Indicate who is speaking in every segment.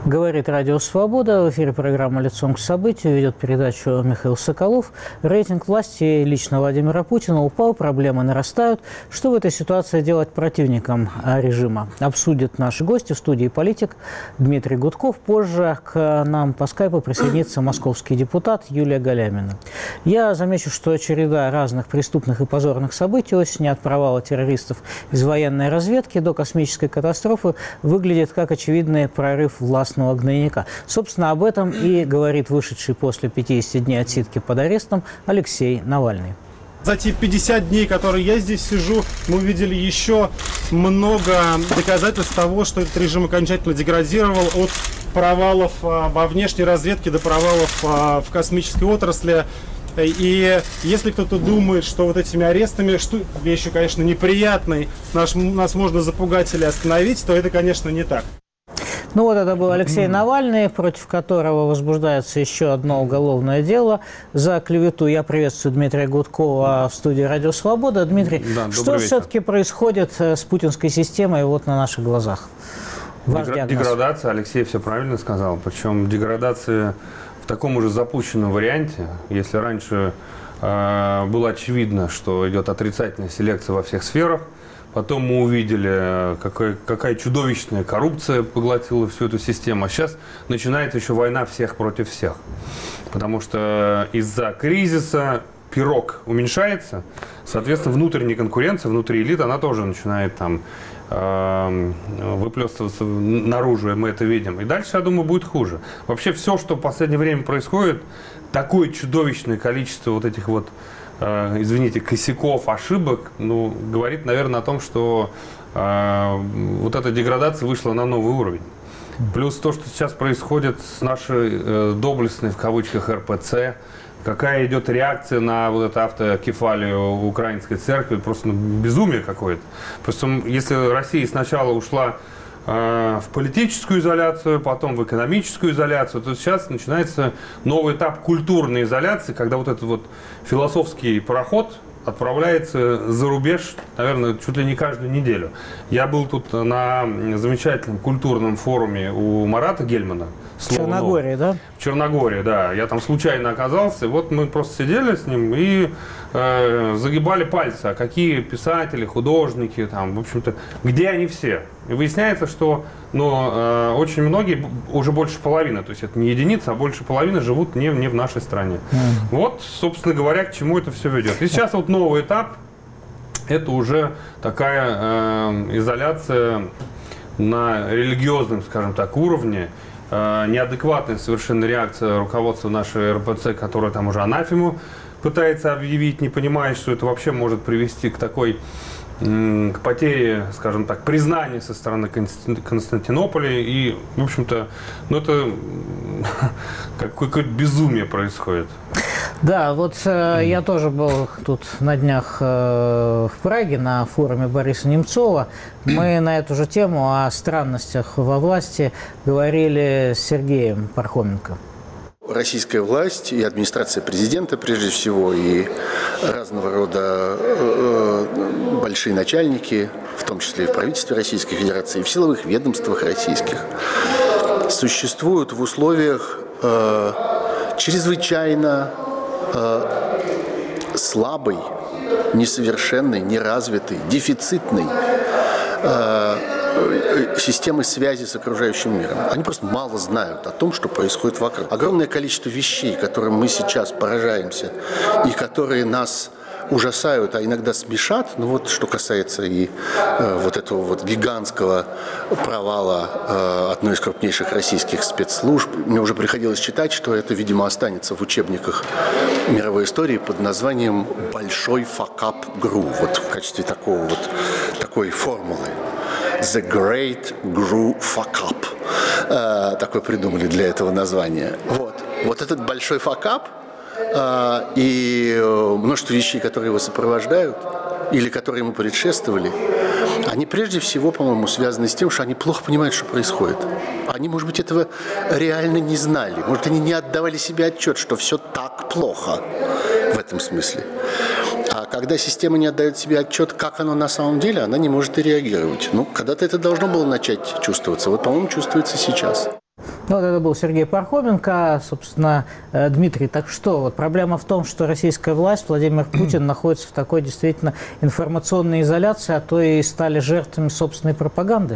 Speaker 1: Говорит Радио Свобода. В эфире программа «Лицом к событию». Ведет передачу Михаил Соколов. Рейтинг власти лично Владимира Путина упал, проблемы нарастают. Что в этой ситуации делать противникам режима? Обсудят наши гости в студии политик Дмитрий Гудков. Позже к нам по скайпу присоединится московский депутат Юлия Галямина. Я замечу, что череда разных преступных и позорных событий осенью от провала террористов из военной разведки до космической катастрофы выглядит как очевидный прорыв властного гнойника. Собственно, об этом и говорит вышедший после 50 дней отсидки под арестом Алексей Навальный.
Speaker 2: За те 50 дней, которые я здесь сижу, мы увидели еще много доказательств того, что этот режим окончательно деградировал, от провалов во внешней разведке до провалов в космической отрасли. И если кто-то думает, что вот этими арестами, что вещью, конечно, неприятной, нас можно запугать или остановить, то это, конечно, не так.
Speaker 1: Ну вот это был Алексей Навальный, против которого возбуждается еще одно уголовное дело за клевету. Я приветствую Дмитрия Гудкова в студии «Радио Свобода». Дмитрий, да, что все-таки происходит с путинской системой вот на наших глазах?
Speaker 3: Деградация, Алексей все правильно сказал. Причем деградация в таком уже запущенном варианте. Если раньше было очевидно, что идет отрицательная селекция во всех сферах, потом мы увидели, какая чудовищная коррупция поглотила всю эту систему. А сейчас начинается еще война всех против всех. Потому что из-за кризиса пирог уменьшается, соответственно, внутренняя конкуренция, внутри элит, она тоже начинает там выплескиваться наружу, и мы это видим. И дальше, я думаю, будет хуже. Вообще все, что в последнее время происходит, такое чудовищное количество вот этих вот, извините, косяков, ошибок, ну, говорит, наверное, о том, что вот эта деградация вышла на новый уровень. Плюс то, что сейчас происходит с нашей доблестной, в кавычках, РПЦ, какая идет реакция на вот эту автокефалию украинской церкви, просто безумие какое-то. Просто если Россия сначала ушла в политическую изоляцию, потом в экономическую изоляцию, то сейчас начинается новый этап культурной изоляции, когда вот этот вот философский пароход отправляется за рубеж, наверное, чуть ли не каждую неделю. Я был тут на замечательном культурном форуме у Марата Гельмана.
Speaker 1: В Черногории, да?
Speaker 3: В Черногории, да. Я там случайно оказался. Вот мы просто сидели с ним и загибали пальцы. А какие писатели, художники, там, в общем-то, где они все? И выясняется, что очень многие, уже больше половины, то есть это не единицы, а больше половины живут не в нашей стране. Вот, собственно говоря, к чему это все ведет. И сейчас вот новый этап, это уже такая изоляция на религиозном, скажем так, уровне. Неадекватная совершенно реакция руководства нашей РПЦ, которая там уже анафему пытается объявить, не понимая, что это вообще может привести к такой, к потере, скажем так, признания со стороны Константинополя. И, в общем-то, это какое-то безумие происходит.
Speaker 1: Да, вот я тоже был тут на днях в Праге на форуме Бориса Немцова. Мы на эту же тему о странностях во власти говорили с Сергеем Пархоменко.
Speaker 4: Российская власть и администрация президента, прежде всего, и разного рода большие начальники, в том числе и в правительстве Российской Федерации, и в силовых ведомствах российских, существуют в условиях чрезвычайно слабой, несовершенной, неразвитой, дефицитной системы связи с окружающим миром. Они просто мало знают о том, что происходит вокруг. Огромное количество вещей, которым мы сейчас поражаемся и которые нас ужасают, а иногда смешат. Ну вот, что касается и вот этого вот гигантского провала одной из крупнейших российских спецслужб. Мне уже приходилось читать, что это, видимо, останется в учебниках мировой истории под названием «Большой факап ГРУ». Вот в качестве такой формулы. The Great GRU Fuck Up. Такой придумали для этого названия. Вот этот большой факап и множество вещей, которые его сопровождают или которые ему предшествовали, они прежде всего, по-моему, связаны с тем, что они плохо понимают, что происходит. Они, может быть, этого реально не знали. Может, они не отдавали себе отчет, что все так плохо в этом смысле. А когда система не отдает себе отчет, как оно на самом деле, она не может и реагировать. Когда-то это должно было начать чувствоваться. Вот, по-моему, чувствуется сейчас.
Speaker 1: Ну, вот это был Сергей Пархоменко, собственно, Дмитрий. Так что, вот проблема в том, что российская власть, Владимир Путин, находится в такой действительно информационной изоляции, а то и стали жертвами собственной пропаганды.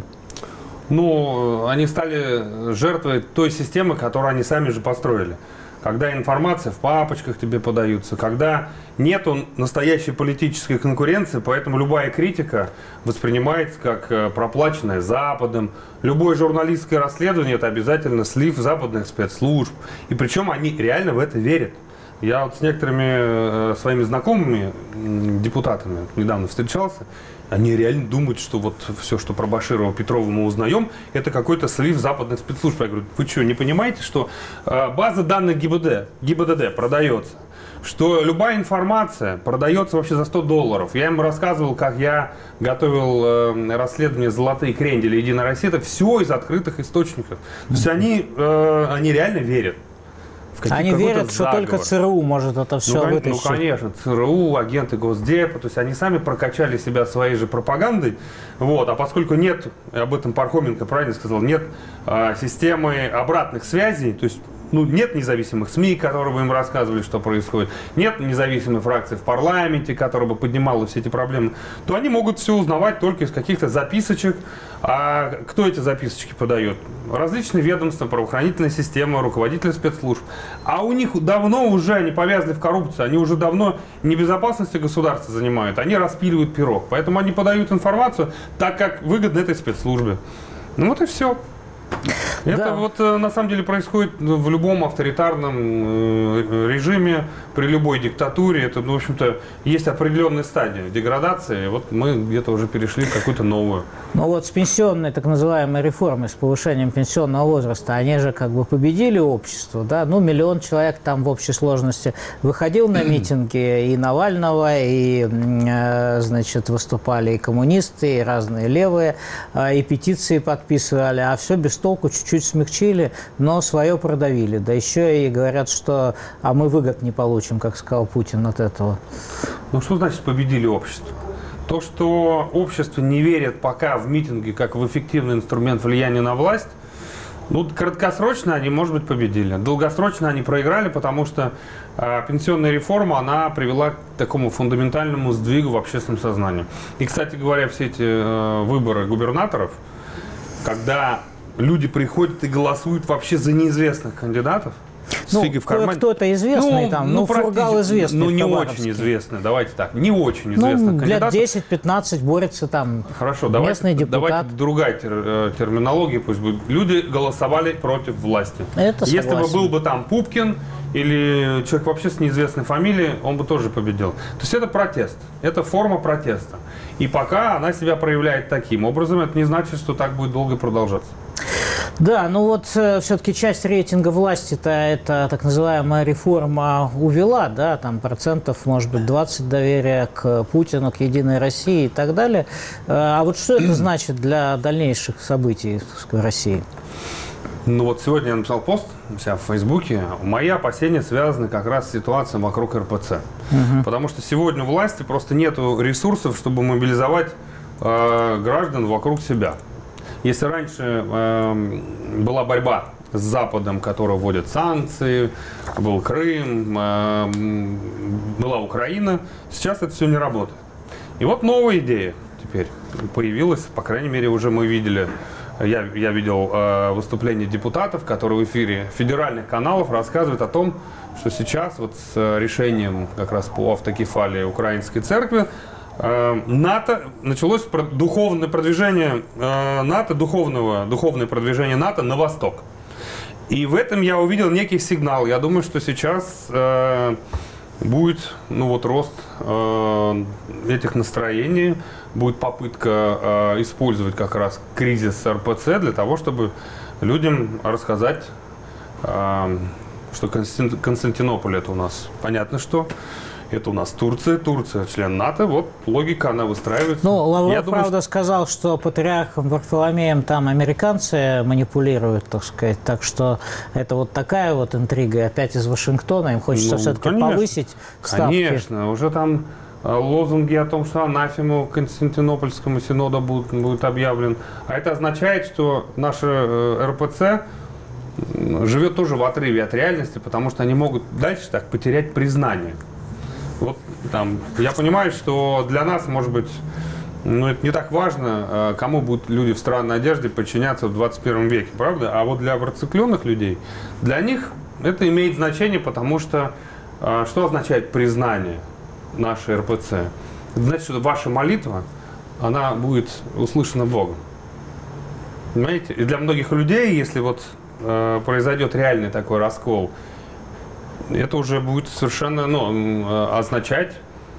Speaker 3: Ну, они стали жертвой той системы, которую они сами же построили. Когда информация в папочках тебе подаются, когда нету настоящей политической конкуренции, поэтому любая критика воспринимается как проплаченная Западом. Любое журналистское расследование – это обязательно слив западных спецслужб. И причем они реально в это верят. Я вот с некоторыми своими знакомыми депутатами недавно встречался. Они реально думают, что вот все, что про Баширова, Петрова мы узнаем, это какой-то слив западных спецслужб. Я говорю, вы что, не понимаете, что база данных ГИБДД продается? Что любая информация продается вообще за $100. Я им рассказывал, как я готовил расследование «Золотые крендели» Единой России. Это все из открытых источников. То есть они реально верят.
Speaker 1: Они верят, что только ЦРУ может это все вытащить.
Speaker 3: Ну, конечно, ЦРУ, агенты Госдепа, то есть они сами прокачали себя своей же пропагандой. Вот. А поскольку нет, об этом Пархоменко правильно сказал, нет системы обратных связей, то есть нет независимых СМИ, которые бы им рассказывали, что происходит, нет независимой фракции в парламенте, которая бы поднимала все эти проблемы, то они могут все узнавать только из каких-то записочек. А кто эти записочки подает? Различные ведомства, правоохранительная система, руководители спецслужб. А у них давно уже они повязли в коррупции, они уже давно не безопасностью государства занимают, они распиливают пирог. Поэтому они подают информацию так, как выгодно этой спецслужбе. Ну вот и все. Это вот на самом деле происходит в любом авторитарном режиме, при любой диктатуре. Это, в общем-то, есть определенные стадии деградации. Вот мы где-то уже перешли в какую-то новую.
Speaker 1: Ну вот с пенсионной так называемой реформой, с повышением пенсионного возраста, они же как бы победили общество, да? Ну, 1 миллион человек там в общей сложности выходил на митинги и Навального, и, значит, выступали и коммунисты, и разные левые, и петиции подписывали, а все без толку, чуть-чуть смягчили, но свое продавили. Да еще и говорят, что мы выгод не получим, как сказал Путин, от этого.
Speaker 3: Ну что значит победили общество? То, что общество не верит пока в митинги как в эффективный инструмент влияния на власть, ну, краткосрочно они, может быть, победили. Долгосрочно они проиграли, потому что пенсионная реформа, она привела к такому фундаментальному сдвигу в общественном сознании. И, кстати говоря, все эти выборы губернаторов, когда люди приходят и голосуют вообще за неизвестных кандидатов, с фигой в кармане.
Speaker 1: Кто-то известный Фургал известный.
Speaker 3: Ну, не очень известный, давайте так, не очень известный кандидат.
Speaker 1: Лет 10-15 борется там.
Speaker 3: Хорошо,
Speaker 1: местный депутат.
Speaker 3: Давайте другая терминология пусть будет. Люди голосовали против власти. Если бы был бы там Пупкин или человек вообще с неизвестной фамилией, он бы тоже победил. То есть это протест, это форма протеста. И пока она себя проявляет таким образом, это не значит, что так будет долго продолжаться.
Speaker 1: Да, ну вот все-таки часть рейтинга власти-то это так называемая реформа увела, да, там процентов, может быть, 20 доверия к Путину, к Единой России и так далее. А вот что это значит для дальнейших событий в России?
Speaker 3: Ну вот сегодня я написал пост у себя в Фейсбуке. Мои опасения связаны как раз с ситуацией вокруг РПЦ. Потому что сегодня у власти просто нет ресурсов, чтобы мобилизовать граждан вокруг себя. Если раньше была борьба с Западом, который вводит санкции, был Крым, была Украина, сейчас это все не работает. И вот новая идея теперь появилась, по крайней мере, уже мы видели, я видел выступления депутатов, которые в эфире федеральных каналов рассказывают о том, что сейчас вот с решением как раз по автокефалии Украинской церкви НАТО началось духовное продвижение НАТО, духовное продвижение НАТО на восток. И в этом я увидел некий сигнал. Я думаю, что сейчас будет рост этих настроений, будет попытка использовать как раз кризис РПЦ для того, чтобы людям рассказать, что Константинополь это у нас понятно что. Это у нас Турция член НАТО. Вот логика, она выстраивается.
Speaker 1: Ну, Лавров, правда, сказал, что патриархом Варфоломеем там американцы манипулируют, так сказать. Так что это вот такая вот интрига опять из Вашингтона. Им хочется все-таки повысить ставки.
Speaker 3: Конечно, уже там лозунги о том, что анафему Константинопольскому синоду будет объявлен. А это означает, что наша РПЦ живет тоже в отрыве от реальности, потому что они могут дальше так потерять признание. Вот там, я понимаю, что для нас, может быть, это не так важно, кому будут люди в странной одежде подчиняться в 21 веке, правда? А вот для просветленных людей, для них это имеет значение, потому что что означает признание нашей РПЦ? Это значит, что ваша молитва, она будет услышана Богом. Понимаете? И для многих людей, если вот произойдет реальный такой раскол, это уже будет совершенно означать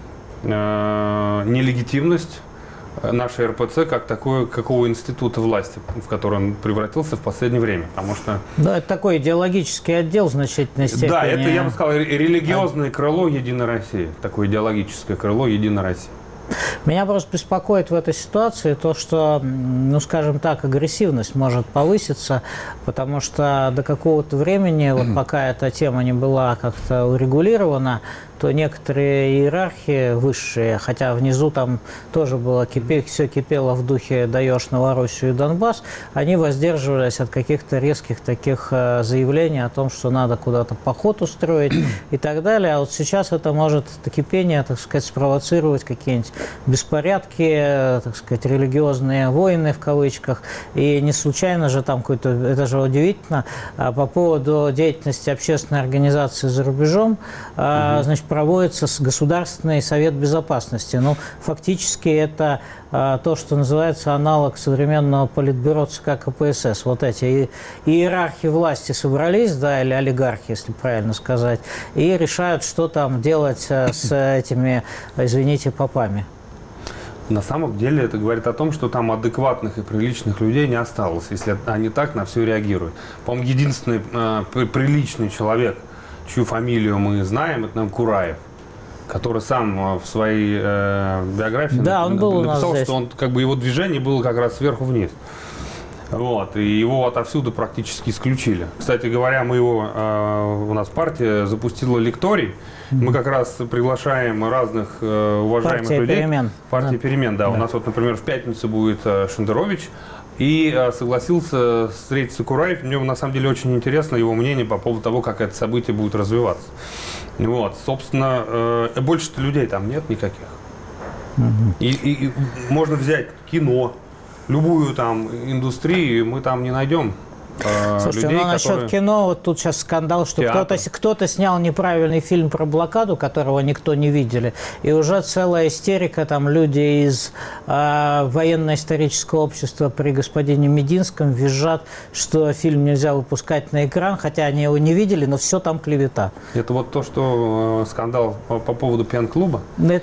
Speaker 3: нелегитимность нашей РПЦ как какого института власти, в который он превратился в последнее время. Потому что...
Speaker 1: Да, это такой идеологический отдел в значительной степени.
Speaker 3: Да, это, я бы сказал, религиозное крыло Единой России. Такое идеологическое крыло Единой России.
Speaker 1: Меня просто беспокоит в этой ситуации то, что, скажем так, агрессивность может повыситься, потому что до какого-то времени, вот пока эта тема не была как-то урегулирована, то некоторые иерархии высшие, хотя внизу там тоже было все кипело в духе «даешь Новороссию и Донбасс», они воздерживались от каких-то резких таких заявлений о том, что надо куда-то поход устроить и так далее. А вот сейчас это может, это кипение, так сказать, спровоцировать какие-нибудь беспорядки, так сказать, религиозные войны в кавычках. И не случайно же там какой-то, это же удивительно, по поводу деятельности общественной организации за рубежом, значит, проводится Государственный совет безопасности. Ну, фактически это то, что называется аналог современного политбюро ЦК КПСС. Вот эти иерархи власти собрались, да, или олигархи, если правильно сказать, и решают, что там делать с этими, извините, попами.
Speaker 3: На самом деле это говорит о том, что там адекватных и приличных людей не осталось, если они так на все реагируют. По-моему, единственный приличный человек, чью фамилию мы знаем, это, наверное, Кураев, который сам в своей биографии написал, что он, как бы, его движение было как раз сверху вниз. Вот, и его отовсюду практически исключили. Кстати говоря, у нас партия запустила лекторий. Мы как раз приглашаем разных уважаемых людей. Партия перемен, да. У нас вот, например, в пятницу будет Шендерович. И согласился встретиться Кураев. Мне на самом деле очень интересно его мнение по поводу того, как это событие будет развиваться. Вот, собственно, больше-то людей там нет никаких. И можно взять кино, любую там индустрию, мы там не найдем.
Speaker 1: Слушайте,
Speaker 3: людей,
Speaker 1: насчет кино, вот тут сейчас скандал, что кто-то снял неправильный фильм про блокаду, которого никто не видели, и уже целая истерика, там люди из военно-исторического общества при господине Мединском визжат, что фильм нельзя выпускать на экран, хотя они его не видели, но все там клевета. Это
Speaker 3: вот то, что скандал по поводу пиан-клуба?
Speaker 1: Это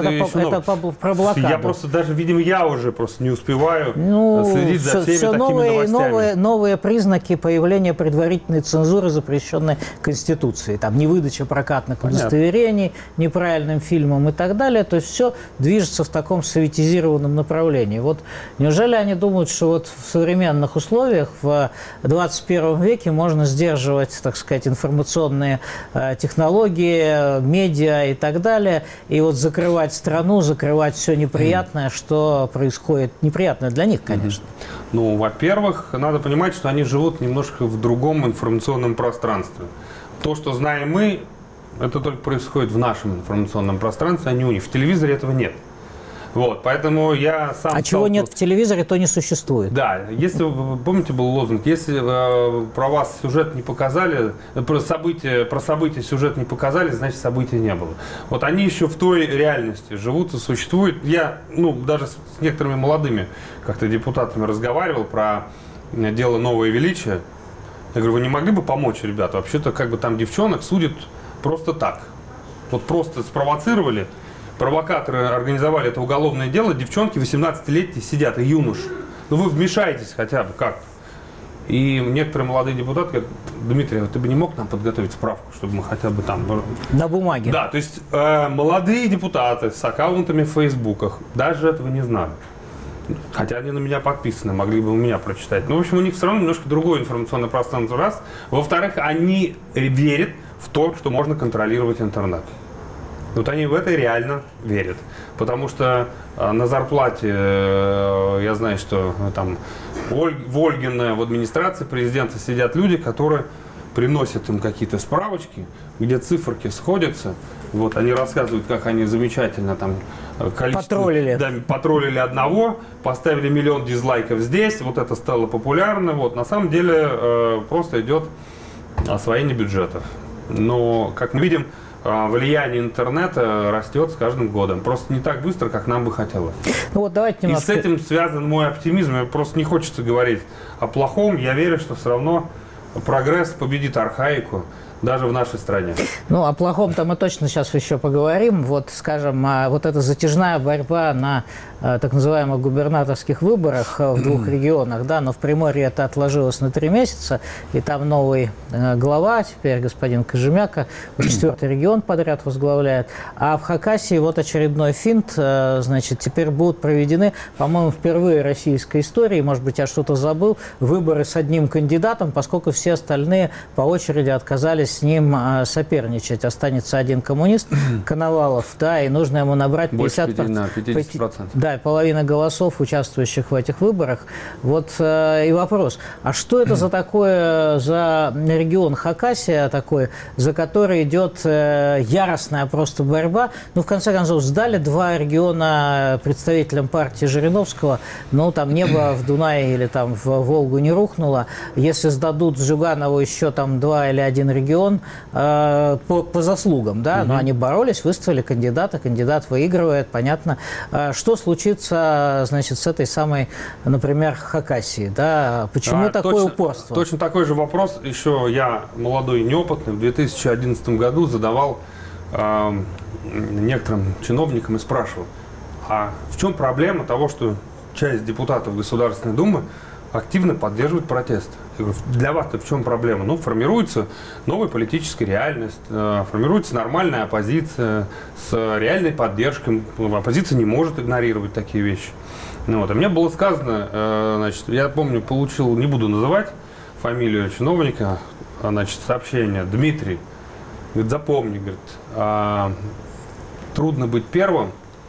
Speaker 1: про блокаду.
Speaker 3: Я просто даже, видимо, я уже просто не успеваю следить за всеми такими новостями.
Speaker 1: Новые признаки появления предварительной цензуры, запрещенной Конституцией. Там невыдача прокатных удостоверений, неправильным фильмам и так далее. То есть все движется в таком советизированном направлении. Вот неужели они думают, что вот в современных условиях в 21 веке можно сдерживать, так сказать, информационные технологии, медиа и так далее, и вот закрывать страну, закрывать все неприятное, что происходит, неприятное для них, конечно.
Speaker 3: Ну, во-первых, надо понимать, что они живут немножко в другом информационном пространстве. То, что знаем мы, это только происходит в нашем информационном пространстве, а не у них. В телевизоре этого нет. Вот, поэтому я сам...
Speaker 1: А чего нет в телевизоре, то не существует.
Speaker 3: Да, если, помните, был лозунг, если про вас сюжет не показали, про события сюжет не показали, значит, событий не было. Вот они еще в той реальности живут и существуют. Я, даже с некоторыми молодыми как-то депутатами разговаривал про дело «Новое величие». Я говорю, вы не могли бы помочь, ребята? Вообще-то, как бы там девчонок судят просто так. Вот просто спровоцировали. Провокаторы организовали это уголовное дело, девчонки 18-летние сидят, и юноши. Ну вы вмешаетесь хотя бы как-то. И некоторые молодые депутаты говорят, Дмитрий, ты бы не мог нам подготовить справку, чтобы мы хотя бы там...
Speaker 1: На бумаге.
Speaker 3: Да, то есть молодые депутаты с аккаунтами в фейсбуках даже этого не знали. Хотя они на меня подписаны, могли бы у меня прочитать. Но, в общем, у них все равно немножко другое информационное пространство, раз. Во-вторых, они верят в то, что можно контролировать интернет. Вот они в это реально верят. Потому что на зарплате, я знаю, что там В Ольгино, в администрации президента сидят люди, которые приносят им какие-то справочки, где циферки сходятся. Вот, они рассказывают, как они замечательно там
Speaker 1: Потроллили.
Speaker 3: Да, потроллили одного, поставили миллион дизлайков здесь, вот это стало популярно. Вот, на самом деле просто идет освоение бюджетов. Но, как мы видим, влияние интернета растет с каждым годом. Просто не так быстро, как нам бы хотелось.
Speaker 1: Ну, вот давайте немножко...
Speaker 3: И с этим связан мой оптимизм. Мне просто не хочется говорить о плохом. Я верю, что все равно прогресс победит архаику даже в нашей стране.
Speaker 1: Ну, о плохом-то мы точно сейчас еще поговорим. Вот, скажем, вот эта затяжная борьба на так называемых губернаторских выборах в двух регионах, да, но в Приморье это отложилось на 3 месяца, и там новый глава, теперь господин Кожемяка, 4-й регион подряд возглавляет. А в Хакасии вот очередной финт, значит, теперь будут проведены, по-моему, впервые в российской истории, может быть, я что-то забыл, выборы с одним кандидатом, поскольку все остальные по очереди отказались с ним соперничать. Останется один коммунист, Коновалов, да, и нужно ему набрать
Speaker 3: 50%.
Speaker 1: Да, половина голосов, участвующих в этих выборах. Вот и вопрос, а что это за такое, за регион Хакасия такой, за который идет яростная просто борьба? Ну, в конце концов, сдали 2 региона представителям партии Жириновского, ну, там небо в Дунае или там в Волгу не рухнуло. Если сдадут Зюганову еще там 2 или 1 регион, по заслугам, да, но они боролись, выставили кандидата, кандидат выигрывает, понятно. Что случится, значит, с этой самой, например, Хакасией, да? Почему такое упорство?
Speaker 3: Точно такой же вопрос еще я, молодой и неопытный, в 2011 году задавал некоторым чиновникам и спрашивал, а в чем проблема того, что часть депутатов Государственной Думы активно поддерживает протест? Я говорю, для вас-то в чем проблема? Ну, формируется новая политическая реальность, формируется нормальная оппозиция с реальной поддержкой. Оппозиция не может игнорировать такие вещи. Ну, вот. А мне было сказано, значит, я помню, получил, не буду называть фамилию чиновника, значит, сообщение, Дмитрий, говорит, запомни, говорит, трудно быть первым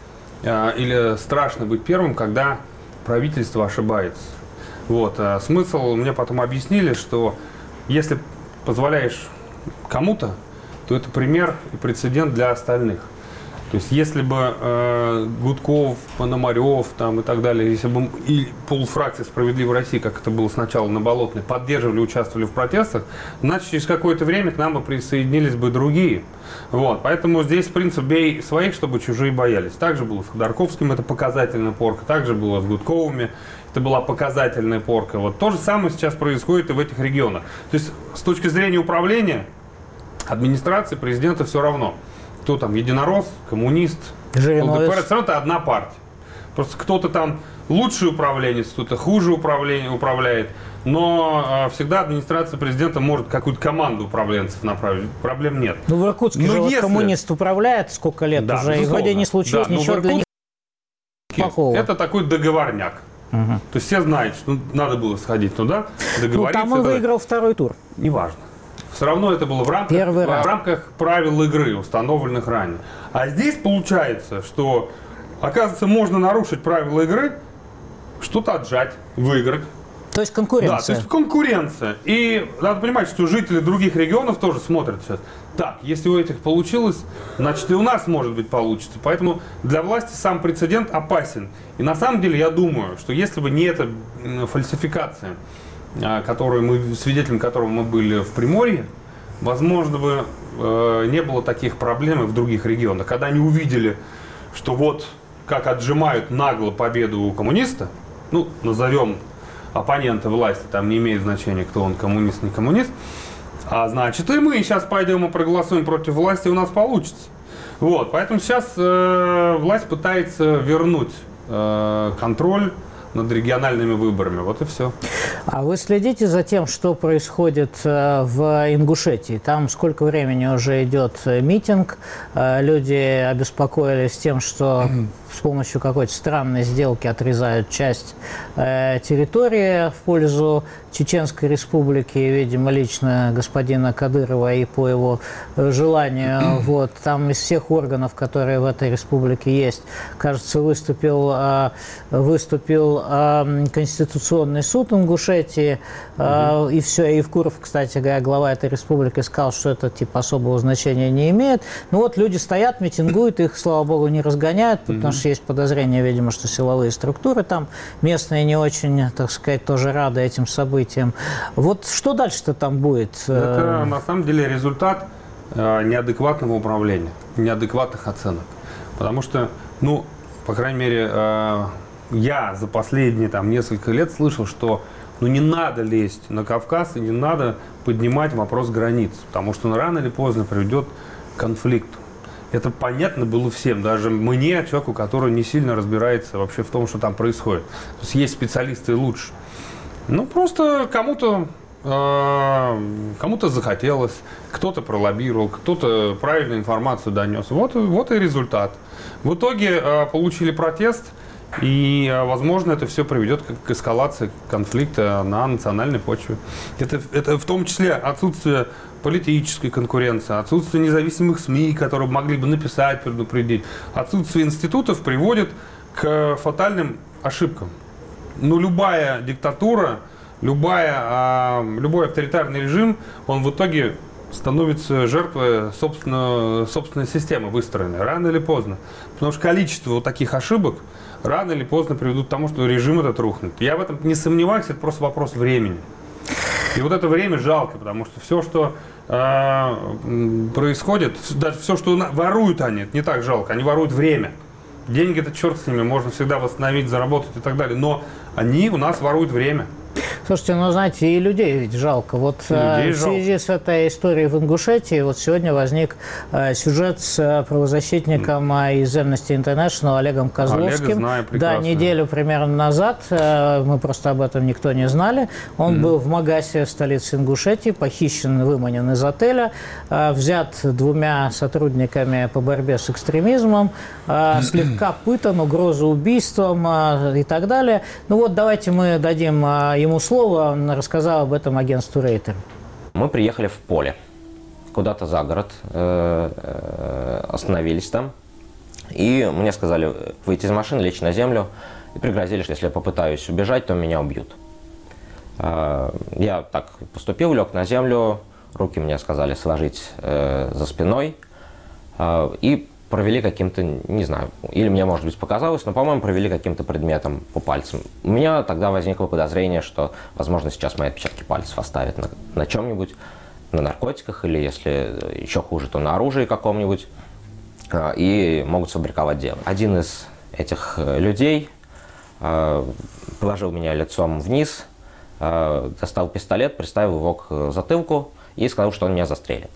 Speaker 3: или страшно быть первым, когда правительство ошибается. Вот, смысл мне потом объяснили, что если позволяешь кому-то, то это пример и прецедент для остальных. То есть, если бы Гудков, Пономарев там, и так далее, если бы и полфракции «Справедливой России», как это было сначала на Болотной, поддерживали, участвовали в протестах, значит, через какое-то время к нам бы присоединились бы другие. Вот, поэтому здесь принцип «бей своих, чтобы чужие боялись». Также было с Ходорковским, это показательная порка, также было с Гудковыми, это была показательная порка. Вот то же самое сейчас происходит и в этих регионах. То есть, с точки зрения управления, администрации, президента все равно. Кто там, единорос, коммунист, ЛДПР, все равно это одна партия. Просто кто-то там лучший управленец, кто-то хуже управляет, но всегда администрация президента может какую-то команду управленцев направить, проблем нет.
Speaker 1: Ну, в Иркутске же если... коммунист управляет сколько лет, да, уже, безусловно. И вроде не случилось ничего для них плохого.
Speaker 3: Это такой договорняк. То есть все знают, что надо было сходить туда, договориться.
Speaker 1: Ну, там он выиграл 2-й тур.
Speaker 3: Неважно. Все равно это было в рамках правил игры, установленных ранее. А здесь получается, что, оказывается, можно нарушить правила игры, что-то отжать, выиграть.
Speaker 1: То есть конкуренция.
Speaker 3: Да, то есть конкуренция. И надо понимать, что жители других регионов тоже смотрят сейчас. Так, если у этих получилось, значит и у нас, может быть, получится. Поэтому для власти сам прецедент опасен. И на самом деле я думаю, что если бы не эта фальсификация, свидетелем которого мы были в Приморье, возможно бы не было таких проблем и в других регионах. Когда они увидели, что вот как отжимают нагло победу у коммуниста, ну, назовем оппонента власти, там не имеет значения, кто он, коммунист, не коммунист, а значит и мы сейчас пойдем и проголосуем против власти, и у нас получится. Вот, поэтому сейчас власть пытается вернуть контроль над региональными выборами. Вот и все.
Speaker 1: А вы следите за тем, что происходит в Ингушетии? Там сколько времени уже идет митинг? Люди обеспокоились тем, что с помощью какой-то странной сделки отрезают часть территории в пользу Чеченской Республики, видимо, лично господина Кадырова и по его желанию. Вот, там из всех органов, которые в этой республике есть, кажется, выступил Конституционный суд Ингушетии. И все. И Евкуров, кстати говоря, глава этой республики, сказал, что это типа особого значения не имеет. Ну вот люди стоят, митингуют, их, слава богу, не разгоняют, потому что есть подозрение, видимо, что силовые структуры там местные не очень, так сказать, тоже рады этим событиям. Вот что дальше-то там будет?
Speaker 3: Это на самом деле результат неадекватного управления, неадекватных оценок. Потому что, ну, по крайней мере, я за последние там несколько лет слышал, что ну, не надо лезть на Кавказ и не надо поднимать вопрос границ, потому что рано или поздно приведет к конфликту. Это понятно было всем, даже мне, человеку, который не сильно разбирается вообще в том, что там происходит. То есть специалисты лучше. Ну, просто кому-то захотелось, кто-то пролоббировал, кто-то правильную информацию донес. Вот и результат. В итоге получили протест, и, возможно, это все приведет к эскалации конфликта на национальной почве. Это в том числе отсутствие политической конкуренции, отсутствие независимых СМИ, которые могли бы написать, предупредить. Отсутствие институтов приводит к фатальным ошибкам. Ну, любая диктатура, любой авторитарный режим, он в итоге становится жертвой собственной системы выстроенной, рано или поздно. Потому что количество вот таких ошибок рано или поздно приведут к тому, что режим этот рухнет. Я в этом не сомневаюсь, это просто вопрос времени. И вот это время жалко, потому что все, что происходит, даже все, что воруют они, это не так жалко, они воруют время. Деньги, это черт с ними, можно всегда восстановить, заработать и так далее, но они у нас воруют время.
Speaker 1: Слушайте, ну, знаете, и людей ведь жалко. Вот в связи с этой историей в Ингушетии, вот сегодня возник сюжет с правозащитником из Amnesty International Олегом Козловским.
Speaker 3: Олега знаю прекрасно.
Speaker 1: Да, неделю примерно назад, мы просто об этом никто не знали, он был в Магасе, в столице Ингушетии, похищен, выманен из отеля, взят 2 сотрудниками по борьбе с экстремизмом, слегка пытан, угроза убийством и так далее. Ну вот давайте мы дадим ему слово, он рассказал об этом агентству Рейтер.
Speaker 5: Мы приехали в поле, куда-то за город, остановились там, и мне сказали выйти из машины, лечь на землю, и пригрозили, что если я попытаюсь убежать, то меня убьют. Я так поступил, лег на землю, руки мне сказали сложить за спиной, и провели каким-то, не знаю, или мне, может быть, показалось, но, по-моему, провели каким-то предметом по пальцам. У меня тогда возникло подозрение, что, возможно, сейчас мои отпечатки пальцев оставят на чем-нибудь, на наркотиках, или, если еще хуже, то на оружии каком-нибудь, и могут сфабриковать дело. Один из этих людей положил меня лицом вниз, достал пистолет, приставил его к затылку и сказал, что он меня застрелит.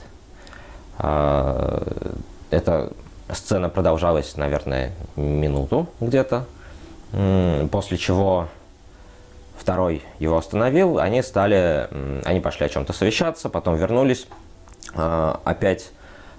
Speaker 5: Эта сцена продолжалась, наверное, минуту где-то, после чего второй его остановил, они пошли о чем-то совещаться, потом вернулись, опять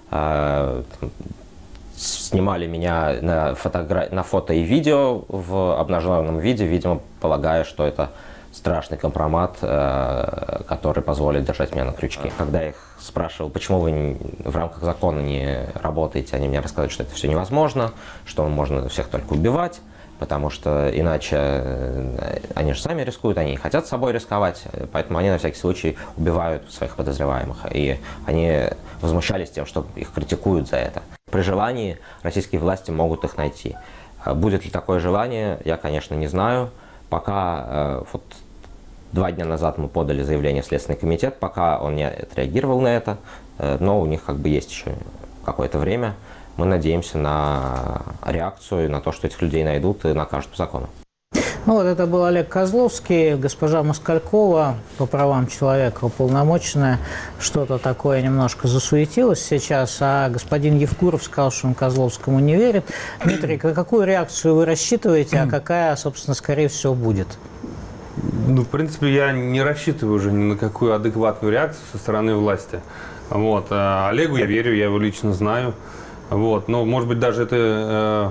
Speaker 5: снимали меня на фото и видео в обнаженном виде, видимо, полагая, что это страшный компромат, который позволит держать меня на крючке. Когда я их спрашивал, почему вы в рамках закона не работаете, они мне рассказывают, что это все невозможно, что можно всех только убивать, потому что иначе они же сами рискуют, они не хотят с собой рисковать, поэтому они на всякий случай убивают своих подозреваемых. И они возмущались тем, что их критикуют за это. При желании российские власти могут их найти. Будет ли такое желание, я, конечно, не знаю. Пока вот 2 дня назад мы подали заявление в Следственный комитет, пока он не отреагировал на это, но у них как бы есть еще какое-то время. Мы надеемся на реакцию, на то, что этих людей найдут и накажут по закону.
Speaker 1: Ну вот это был Олег Козловский, госпожа Москалькова, по правам человека уполномоченная, что-то такое немножко засуетилось сейчас, а господин Евкуров сказал, что он Козловскому не верит. Дмитрий, какую реакцию вы рассчитываете, а какая, собственно, скорее всего, будет?
Speaker 3: Ну, в принципе, я не рассчитываю уже ни на какую адекватную реакцию со стороны власти. Вот. А Олегу я верю, я его лично знаю. Вот. Но, может быть, даже это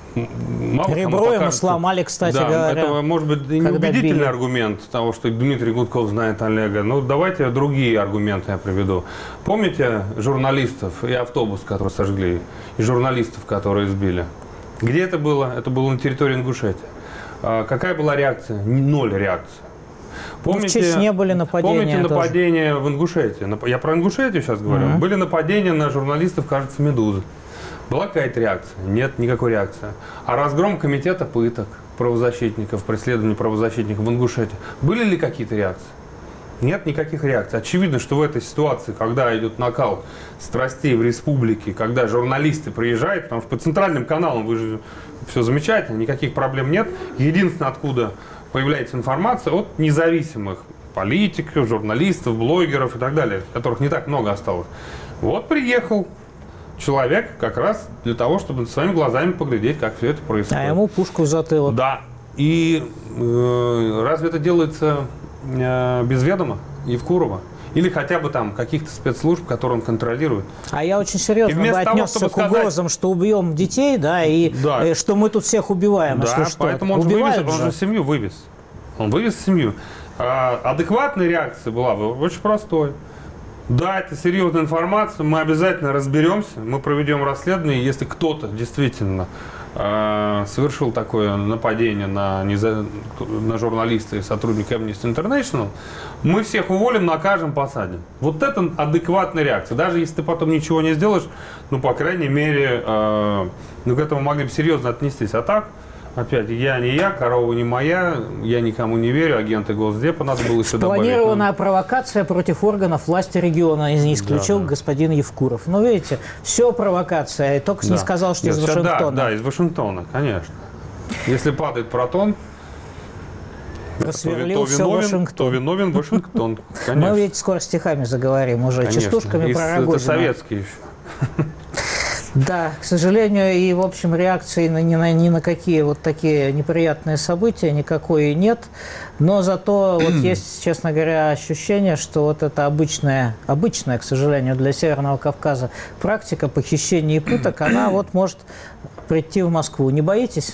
Speaker 3: Мало
Speaker 1: Ребро
Speaker 3: кому
Speaker 1: ему
Speaker 3: покажется.
Speaker 1: сломали, кстати
Speaker 3: да,
Speaker 1: говоря.
Speaker 3: Это, может быть,
Speaker 1: когда
Speaker 3: неубедительный
Speaker 1: били.
Speaker 3: аргумент того, что Дмитрий Гудков знает Олега. Но давайте другие аргументы я приведу. Помните журналистов и автобус, который сожгли, и журналистов, которые сбили? Где это было? Это было на территории Ингушетии. Какая была реакция? Ноль реакции. Помните,
Speaker 1: в Чечне были нападения.
Speaker 3: Помните нападения в Ингушетии? Я про Ингушетию сейчас говорю. Были нападения на журналистов, кажется, «Медузы». Была какая-то реакция? Нет, никакой реакции. А разгром комитета пыток правозащитников, преследований правозащитников в Ингушетии. Были ли какие-то реакции? Нет никаких реакций. Очевидно, что в этой ситуации, когда идет накал страстей в республике, когда журналисты приезжают, потому что по центральным каналам вы же все замечательно, никаких проблем нет. Единственное, откуда появляется информация от независимых политиков, журналистов, блогеров и так далее, которых не так много осталось. Вот приехал человек как раз для того, чтобы своими глазами поглядеть, как все это происходит.
Speaker 1: А ему пушку в затылок.
Speaker 3: Да. И разве это делается без ведома Евкурова? Или хотя бы там каких-то спецслужб, которые он контролирует?
Speaker 1: А я очень серьезно бы отнесся к угрозам, что убьем детей, да, и что мы тут всех убиваем,
Speaker 3: да,
Speaker 1: если что.
Speaker 3: Поэтому он же семью вывез. Он вывез семью. Адекватная реакция была бы очень простой. Да, это серьезная информация, мы обязательно разберемся, мы проведем расследование, если кто-то действительно совершил такое нападение на журналиста и сотрудника Amnesty International, мы всех уволим, накажем, посадим. Вот это адекватная реакция. Даже если ты потом ничего не сделаешь, ну, по крайней мере, к этому могли бы серьезно отнестись. А так, опять, я не я, корова не моя, я никому не верю, агенты Госдепа надо было еще добавить.
Speaker 1: Спланированная провокация против органов власти региона, не исключил господин Евкуров. Но видите, все провокация, и только не сказал, что из Вашингтона.
Speaker 3: Да, из Вашингтона, конечно. Если падает протон, то виновен Вашингтон.
Speaker 1: Мы ведь скоро стихами заговорим уже, частушками про Рогозина.
Speaker 3: Это советские еще.
Speaker 1: Да, к сожалению, и, в общем, реакции ни на какие вот такие неприятные события никакой нет. Но зато вот есть, честно говоря, ощущение, что вот эта обычная, к сожалению, для Северного Кавказа практика похищения и пыток, она вот может прийти в Москву. Не боитесь?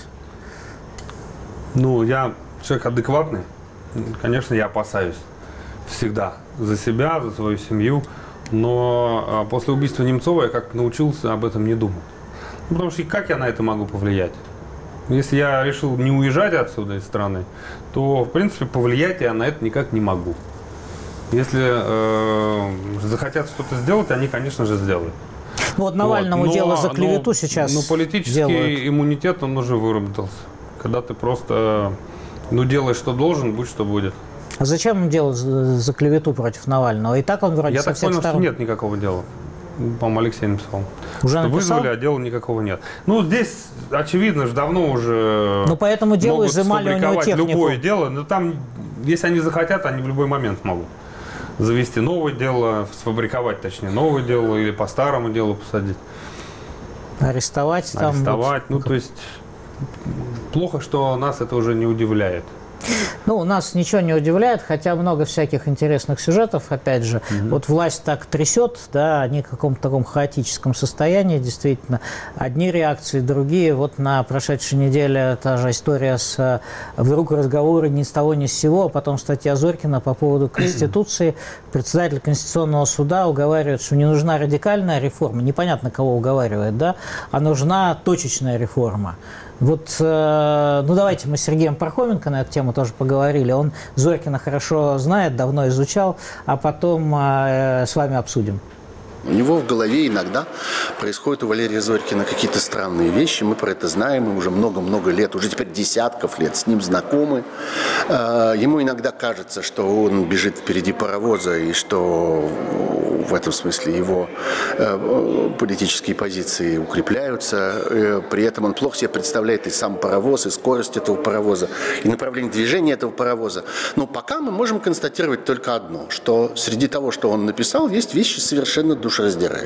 Speaker 3: Ну, я человек адекватный. Конечно, я опасаюсь всегда за себя, за свою семью. Но после убийства Немцова я как-то научился об этом не думать. Ну, потому что как я на это могу повлиять? Если я решил не уезжать отсюда из страны, то, в принципе, повлиять я на это никак не могу. Если захотят что-то сделать, они, конечно же, сделают.
Speaker 1: Вот Навальному дело за клевету сейчас
Speaker 3: политический
Speaker 1: делают.
Speaker 3: Иммунитет, он уже выработался. Когда ты просто делаешь, что должен, будь что будет.
Speaker 1: А зачем им делать за клевету против Навального? И так он вроде со всех сторон...
Speaker 3: Я так понял, что нет никакого дела. По-моему, Алексей написал.
Speaker 1: Уже написал?
Speaker 3: Вызвали, а дела никакого нет. Ну, здесь, очевидно же, давно уже...
Speaker 1: Ну, по этому делу изымали у него технику.
Speaker 3: Любое дело. Но там, если они захотят, они в любой момент могут завести новое дело, сфабриковать, точнее, новое дело, или по старому делу посадить.
Speaker 1: Арестовать там...
Speaker 3: Ну, то есть, плохо, что нас это уже не удивляет.
Speaker 1: Ну, нас ничего не удивляет, хотя много всяких интересных сюжетов, опять же. Вот власть так трясет, да, они в каком-то таком хаотическом состоянии, действительно. Одни реакции, другие. Вот на прошедшей неделе та же история с вдруг разговоры ни с того ни с сего, а потом статья Зорькина по поводу Конституции. Председатель Конституционного суда уговаривает, что не нужна радикальная реформа, непонятно, кого уговаривает, да, а нужна точечная реформа. Вот, ну давайте мы с Сергеем Пархоменко на эту тему тоже поговорили. Он Зорькина хорошо знает, давно изучал, а потом с вами обсудим.
Speaker 4: У него в голове иногда происходят у Валерия Зорькина какие-то странные вещи. Мы про это знаем, мы уже много-много лет, уже теперь десятков лет с ним знакомы. Ему иногда кажется, что он бежит впереди паровоза, и что в этом смысле его политические позиции укрепляются. При этом он плохо себе представляет и сам паровоз, и скорость этого паровоза, и направление движения этого паровоза. Но пока мы можем констатировать только одно, что среди того, что он написал, есть вещи совершенно душераздирающие.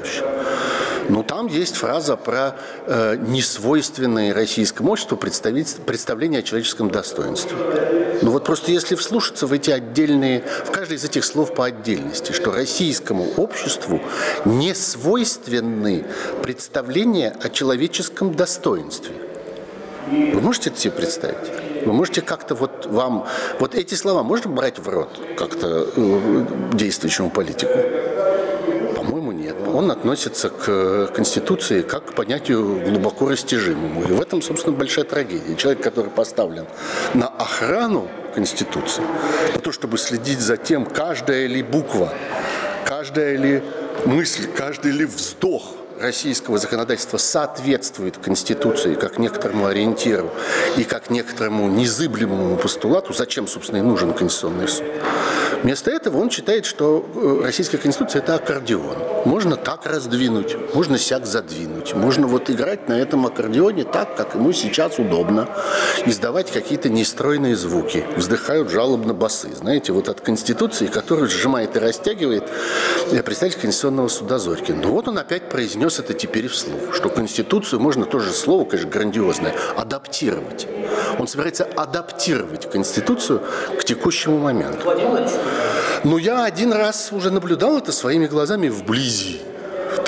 Speaker 4: Но там есть фраза про несвойственное российскому обществу представление о человеческом достоинстве. Ну вот просто если вслушаться в эти отдельные, в каждое из этих слов по отдельности, что российскому обществу не свойственны представления о человеческом достоинстве. Вы можете это себе представить? Вы можете как-то вот эти слова можно брать в рот как-то действующему политику? По-моему, нет. Он относится к Конституции как к понятию глубоко растяжимому. И в этом, собственно, большая трагедия. Человек, который поставлен на охрану Конституции, на то, чтобы следить за тем, каждая ли буква, каждая ли мысль, каждый ли вздох российского законодательства соответствует Конституции как некоторому ориентиру и как некоторому незыблемому постулату, зачем, собственно, и нужен Конституционный суд. Вместо этого он считает, что российская Конституция – это аккордеон. Можно так раздвинуть, можно сяк задвинуть. Можно вот играть на этом аккордеоне так, как ему сейчас удобно. Издавать какие-то нестройные звуки. Вздыхают жалобно басы. Знаете, вот от Конституции, которую сжимает и растягивает представитель Конституционного суда Зорькин. Ну вот он опять произнес это теперь вслух, что Конституцию можно тоже слово, конечно, грандиозное, адаптировать. Он собирается адаптировать Конституцию к текущему моменту. Но я один раз уже наблюдал это своими глазами вблизи. В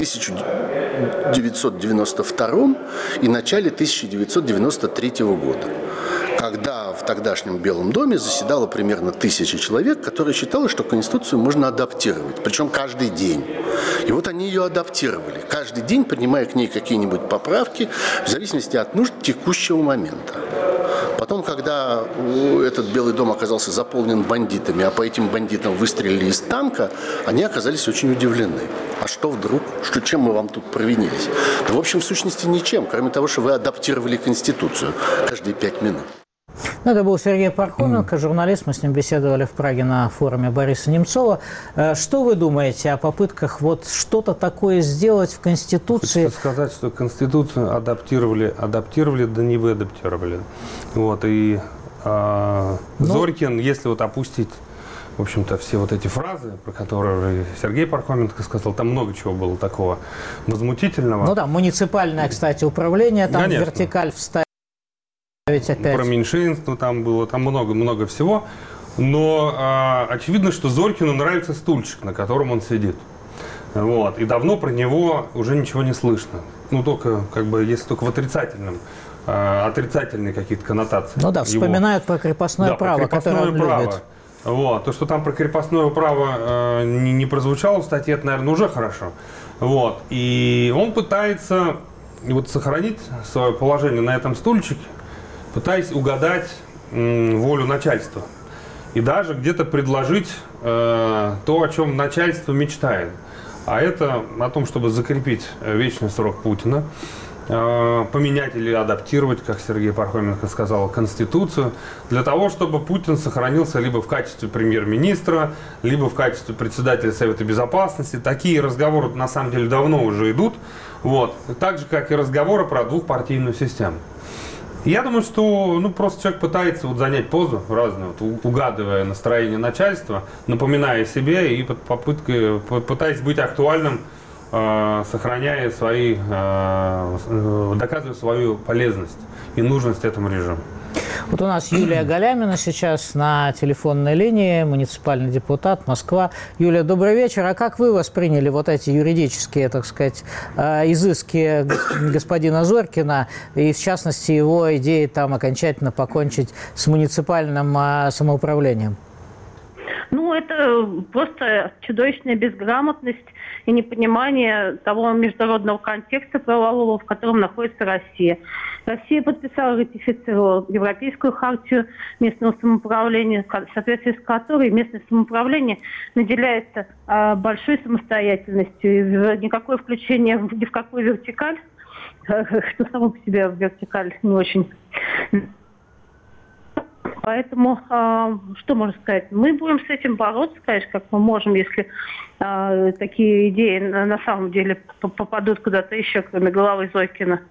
Speaker 4: 1992 и начале 1993 года. Когда в тогдашнем Белом доме заседало примерно 1000 человек, которые считали, что Конституцию можно адаптировать, причем каждый день. И вот они ее адаптировали, каждый день принимая к ней какие-нибудь поправки в зависимости от нужд текущего момента. Потом, когда этот Белый дом оказался заполнен бандитами, а по этим бандитам выстрелили из танка, они оказались очень удивлены. А что вдруг? Чем мы вам тут провинились? Да, в общем, в сущности, ничем, кроме того, что вы адаптировали Конституцию каждые 5 минут.
Speaker 1: Ну, это был Сергей Пархоменко, журналист. Мы с ним беседовали в Праге на форуме Бориса Немцова. Что вы думаете о попытках вот что-то такое сделать в Конституции?
Speaker 3: Хочу сказать, что Конституцию адаптировали, да не вы адаптировали. Вот, и Зорькин, если вот опустить, в общем-то, все вот эти фразы, про которые Сергей Пархоменко сказал, там много чего было такого возмутительного.
Speaker 1: Ну да, муниципальное, кстати, управление, там
Speaker 3: Конечно.
Speaker 1: Вертикаль вставить опять.
Speaker 3: Про меньшинство там было, там много всего. Но очевидно, что Зорькину нравится стульчик, на котором он сидит. Вот. И давно про него уже ничего не слышно. Ну, только, если только в отрицательные какие-то коннотации.
Speaker 1: Ну да, вспоминают про крепостное право, которое он любит.
Speaker 3: Вот. То, что там про крепостное право не прозвучало в статье, это, наверное, уже хорошо. Вот. И он пытается вот сохранить свое положение на этом стульчике, пытаясь угадать волю начальства. И даже где-то предложить то, о чем начальство мечтает. А это о том, чтобы закрепить вечный срок Путина, поменять или адаптировать, как Сергей Пархоменко сказал, Конституцию, для того, чтобы Путин сохранился либо в качестве премьер-министра, либо в качестве председателя Совета Безопасности. Такие разговоры на самом деле давно уже идут. Вот. Так же, как и разговоры про двухпартийную систему. Я думаю, что просто человек пытается занять позу разную, угадывая настроение начальства, напоминая себе и пытаясь быть актуальным, сохраняя доказывая свою полезность и нужность этому режиму.
Speaker 1: Вот у нас Юлия Галямина сейчас на телефонной линии, муниципальный депутат, Москва. Юлия, добрый вечер. А как вы восприняли вот эти юридические, так сказать, изыски господина Зорькина и, в частности, его идеи там окончательно покончить с муниципальным самоуправлением?
Speaker 6: Ну, это просто чудовищная безграмотность и непонимание того международного контекста правового, в котором находится Россия. Россия подписала, ратифицировала Европейскую хартию местного самоуправления, в соответствии с которой местное самоуправление наделяется большой самостоятельностью. И никакое включение ни в какую вертикаль, что само по себе вертикаль не очень. Поэтому, что можно сказать? Мы будем с этим бороться, конечно, как мы можем, если такие идеи на самом деле попадут куда-то еще, кроме головы Зорькина.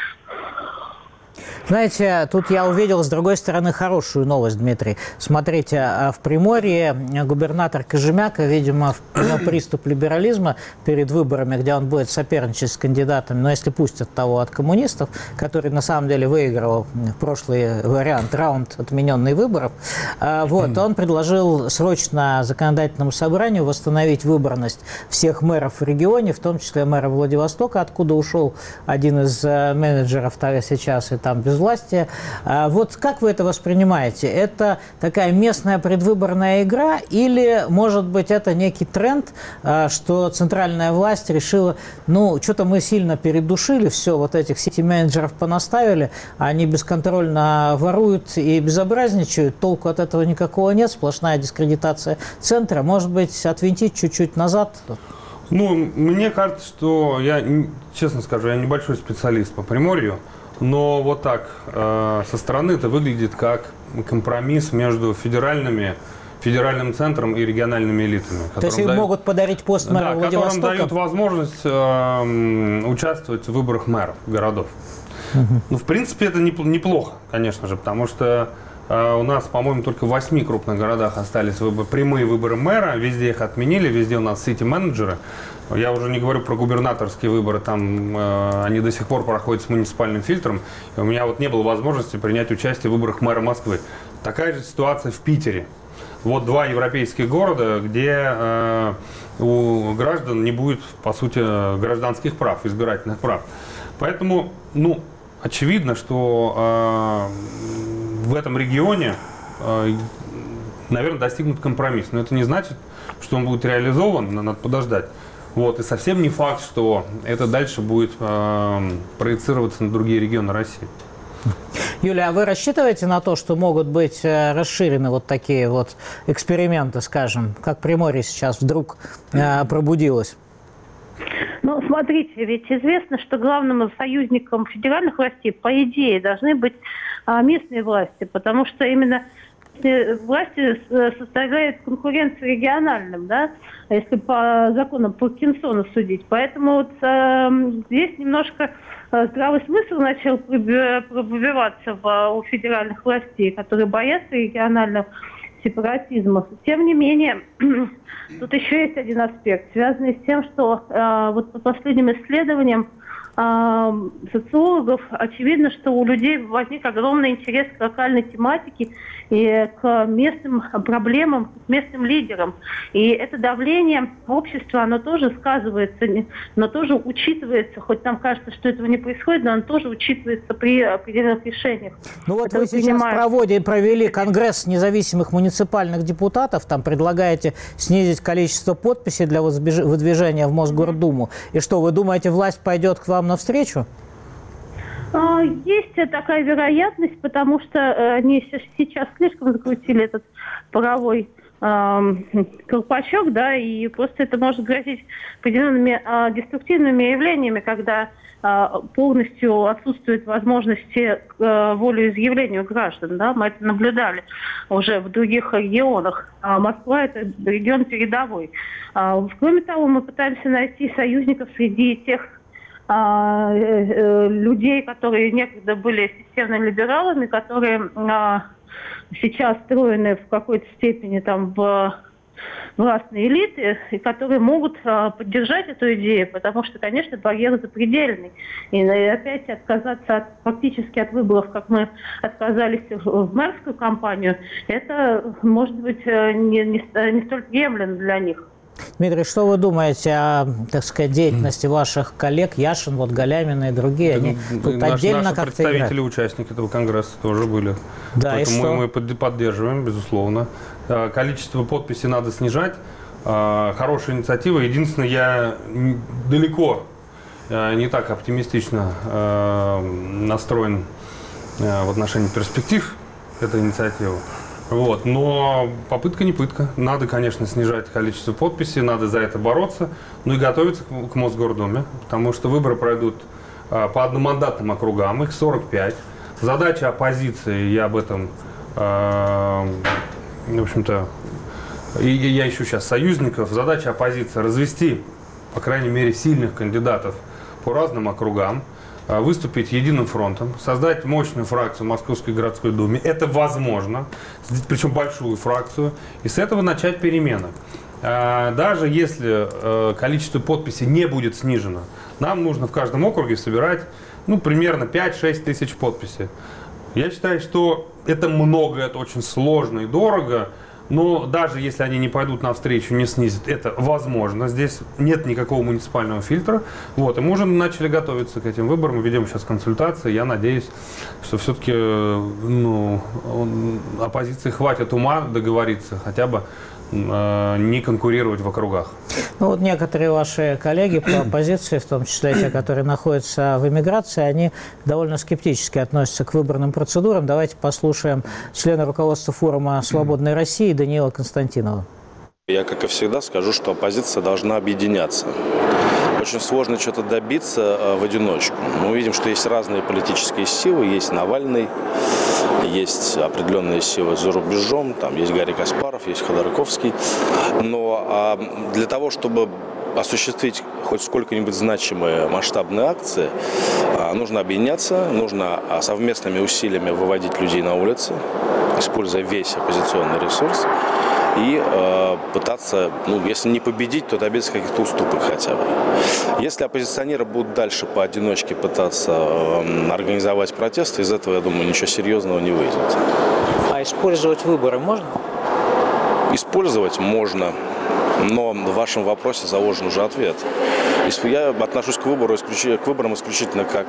Speaker 1: Знаете, тут я увидел, с другой стороны, хорошую новость, Дмитрий. Смотрите, в Приморье губернатор Кожемяка, видимо, в приступ либерализма перед выборами, где он будет соперничать с кандидатами, но если пустят того от коммунистов, который на самом деле выиграл прошлый раунд отмененных выборов, вот, он предложил срочно законодательному собранию восстановить выборность всех мэров в регионе, в том числе мэра Владивостока, откуда ушел один из менеджеров сейчас, и там там безвластие. Вот как вы это воспринимаете? Это такая местная предвыборная игра или, может быть, это некий тренд, что центральная власть решила, ну, что-то мы сильно передушили, все, вот этих сити-менеджеров понаставили, они бесконтрольно воруют и безобразничают, толку от этого никакого нет, сплошная дискредитация центра. Может быть, отвинтить чуть-чуть назад?
Speaker 3: Ну, мне кажется, что я, честно скажу, я небольшой специалист по Приморью, но вот так со стороны это выглядит как компромисс между федеральным центром и региональными элитами.
Speaker 1: То есть им могут подарить пост мэра Владивостока?
Speaker 3: Которым дают возможность участвовать в выборах мэров городов. Ну, в принципе, это неплохо, конечно же, потому что у нас, по-моему, только в 8 крупных городах остались прямые выборы мэра, везде их отменили, везде у нас сити-менеджеры. Я уже не говорю про губернаторские выборы, там они до сих пор проходят с муниципальным фильтром. И у меня вот не было возможности принять участие в выборах мэра Москвы. Такая же ситуация в Питере. Вот 2 европейских города, где у граждан не будет, по сути, гражданских прав, избирательных прав. Поэтому, ну, очевидно, что в этом регионе, наверное, достигнут компромисс. Но это не значит, что он будет реализован, надо подождать. Вот. И совсем не факт, что это дальше будет проецироваться на другие регионы России.
Speaker 1: Юлия, а вы рассчитываете на то, что могут быть расширены вот такие вот эксперименты, скажем, как Приморье сейчас вдруг пробудилось?
Speaker 6: Ну, смотрите, ведь известно, что главным союзником федеральных властей, по идее, должны быть местные власти, потому что именно власти составляют конкуренцию региональным, да, если по законам Паркинсона судить. Поэтому вот здесь немножко здравый смысл начал пробиваться у федеральных властей, которые боятся регионального сепаратизма. Тем не менее, тут еще есть один аспект, связанный с тем, что вот по последним исследованиям социологов очевидно, что у людей возник огромный интерес к локальной тематике и к местным проблемам, к местным лидерам. И это давление общества, оно тоже сказывается, оно тоже учитывается, хоть нам кажется, что этого не происходит, но оно тоже учитывается при определенных решениях.
Speaker 1: Ну вот вы сейчас провели Конгресс независимых муниципальных депутатов, там предлагаете снизить количество подписей для выдвижения в Мосгордуму. И что, вы думаете, власть пойдет к вам навстречу?
Speaker 6: Есть такая вероятность, потому что они сейчас слишком закрутили этот паровой колпачок, да, и просто это может грозить определенными деструктивными явлениями, когда полностью отсутствует возможности к волеизъявлению граждан, да, мы это наблюдали уже в других регионах. Москва – это регион передовой. Кроме того, мы пытаемся найти союзников среди тех людей, которые некогда были системными либералами, которые сейчас встроены в какой-то степени там в властные элиты, и которые могут поддержать эту идею, потому что, конечно, барьер запредельный. И опять отказаться фактически от выборов, как мы отказались в мэрскую кампанию, это может быть не столь приемлемо для них.
Speaker 1: Дмитрий, что вы думаете о, так сказать, деятельности ваших коллег, Яшин, вот Галямина и другие? Они тут отдельно
Speaker 3: наши
Speaker 1: как-то
Speaker 3: представители,
Speaker 1: играют.
Speaker 3: Участники этого конгресса тоже были.
Speaker 1: Да,
Speaker 3: поэтому мы поддерживаем, безусловно. Количество подписей надо снижать. Хорошая инициатива. Единственное, я далеко не так оптимистично настроен в отношении перспектив этой инициативы. Вот. Но попытка не пытка. Надо, конечно, снижать количество подписей, надо за это бороться, ну и готовиться к Мосгордуме, потому что выборы пройдут по одномандатным округам, их 45. Задача оппозиции, я об этом, в общем-то, и я ищу сейчас союзников, задача оппозиции развести, по крайней мере, сильных кандидатов по разным округам, выступить единым фронтом, создать мощную фракцию в Московской городской думе. Это возможно, причем большую фракцию, и с этого начать перемены. Даже если количество подписей не будет снижено, нам нужно в каждом округе собирать примерно 5-6 тысяч подписей. Я считаю, что это много, это очень сложно и дорого. Но даже если они не пойдут навстречу, не снизят, это возможно. Здесь нет никакого муниципального фильтра. Вот. И мы уже начали готовиться к этим выборам. Мы ведем сейчас консультации. Я надеюсь, что все-таки оппозиции хватит ума договориться, хотя бы не конкурировать в округах.
Speaker 1: Ну, вот некоторые ваши коллеги по оппозиции, в том числе те, которые находятся в эмиграции, они довольно скептически относятся к выборным процедурам. Давайте послушаем члена руководства форума «Свободной России» Даниила Константинова.
Speaker 7: Я, как и всегда, скажу, что оппозиция должна объединяться. Очень сложно что-то добиться в одиночку. Мы видим, что есть разные политические силы. Есть Навальный, есть определенные силы за рубежом, там есть Гарри Каспаров, есть Ходорковский. Но для того, чтобы осуществить хоть сколько-нибудь значимые масштабные акции, нужно объединяться, нужно совместными усилиями выводить людей на улицы, используя весь оппозиционный ресурс. И пытаться, если не победить, то добиться каких-то уступок хотя бы. Если оппозиционеры будут дальше поодиночке пытаться организовать протесты, из этого, я думаю, ничего серьезного не выйдет.
Speaker 1: А использовать выборы можно?
Speaker 7: Использовать можно, но в вашем вопросе заложен уже ответ. Я отношусь к выборам исключительно как